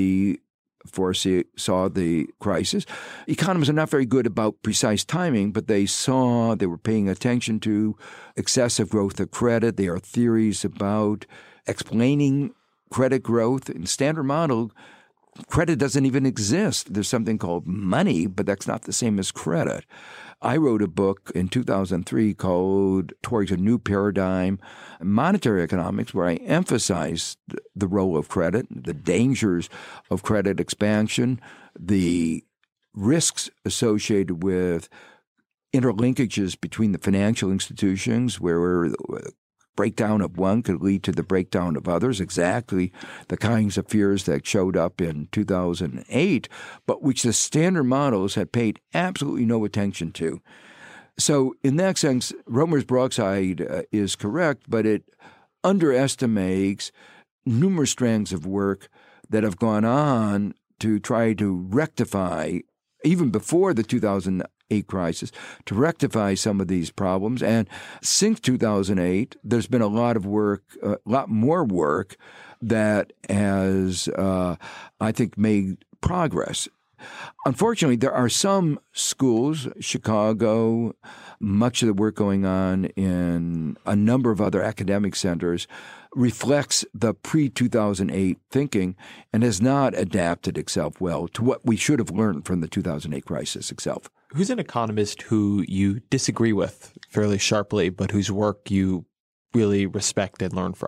saw the crisis. Economists are not very good about precise timing, but they were paying attention to excessive growth of credit. There are theories about explaining credit growth. In standard model, credit doesn't even exist. There's something called money, but that's not the same as credit. I wrote a book in 2003 called Towards a New Paradigm, Monetary Economics, where I emphasized the role of credit, the dangers of credit expansion, the risks associated with interlinkages between the financial institutions, where breakdown of one could lead to the breakdown of others, exactly the kinds of fears that showed up in 2008, but which the standard models had paid absolutely no attention to. So in that sense, Romer's broadside is correct, but it underestimates numerous strands of work that have gone on to try to rectify, even before the 2008 crisis, to rectify some of these problems. And since 2008, there's been a lot of work, a lot more work that has, I think, made progress. Unfortunately, there are some schools, Chicago, much of the work going on in a number of other academic centers reflects the pre-2008 thinking and has not adapted itself well to what we should have learned from the 2008 crisis itself. Who's an economist who you disagree with fairly sharply, but whose work you really respect and learn from?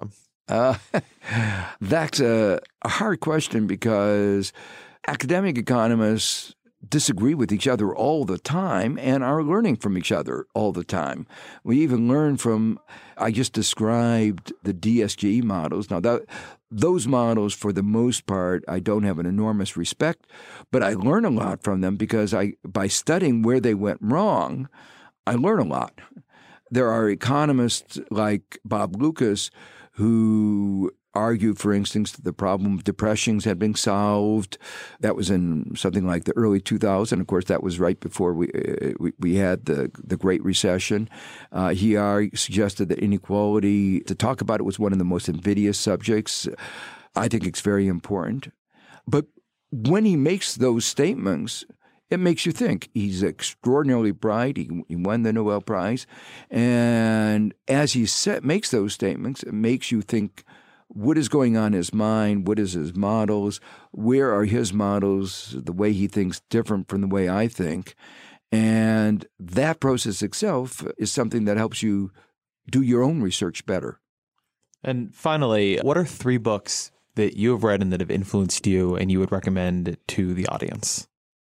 That's a hard question because academic economists disagree with each other all the time and are learning from each other all the time. We even learn from, I just described the DSGE models. Now, those models, for the most part, I don't have an enormous respect, but I learn a lot from them because by studying where they went wrong, I learn a lot. There are economists like Bob Lucas who argue, for instance, that the problem of depressions had been solved. That was in something like the early 2000s. Of course, that was right before we had the Great Recession. He suggested that inequality, to talk about it, was one of the most invidious subjects. I think it's very important. But when he makes those statements, it makes you think. He's extraordinarily bright. He won the Nobel Prize. And as he makes those statements, it makes you think, what is going on in his mind? What is his models? Where are his models, the way he thinks, different from the way I think? And that process itself is something that helps you do your own research better. And finally, what are 3 books that you have read and that have influenced you and you would recommend to the audience?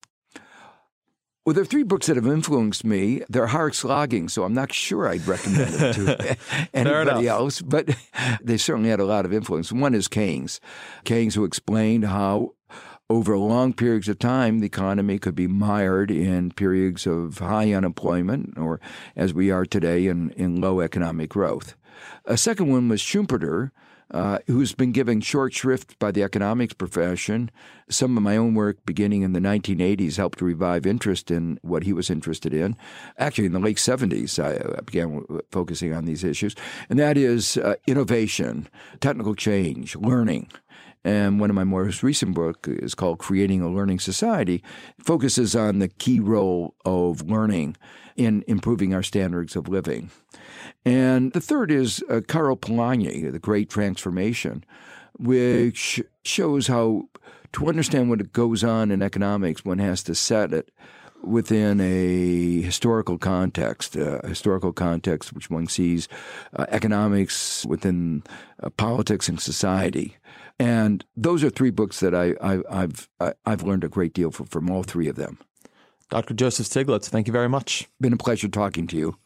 Well, there are 3 books that have influenced me. They're hard slogging, so I'm not sure I'd recommend them to anybody else, but they certainly had a lot of influence. One is Keynes. Keynes, who explained how over long periods of time the economy could be mired in periods of high unemployment, or as we are today, in low economic growth. A second one was Schumpeter, who's been given short shrift by the economics profession. Some of my own work beginning in the 1980s helped to revive interest in what he was interested in. Actually, in the late 70s, I began focusing on these issues. And that is innovation, technical change, learning. And one of my most recent books is called Creating a Learning Society. It focuses on the key role of learning in improving our standards of living. And the third is Karl Polanyi, The Great Transformation, which shows how to understand what goes on in economics, one has to set it within a historical context which one sees economics within politics and society. And those are 3 books that I've learned a great deal from all 3 of them. Dr. Joseph Stiglitz, thank you very much. Been a pleasure talking to you.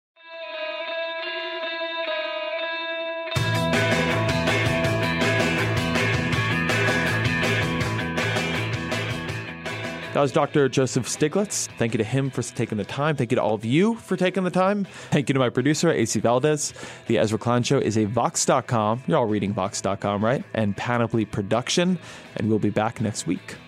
That was Dr. Joseph Stiglitz. Thank you to him for taking the time. Thank you to all of you for taking the time. Thank you to my producer, AC Valdez. The Ezra Klein Show is a Vox.com. You're all reading Vox.com, right? And Panoply production. And we'll be back next week.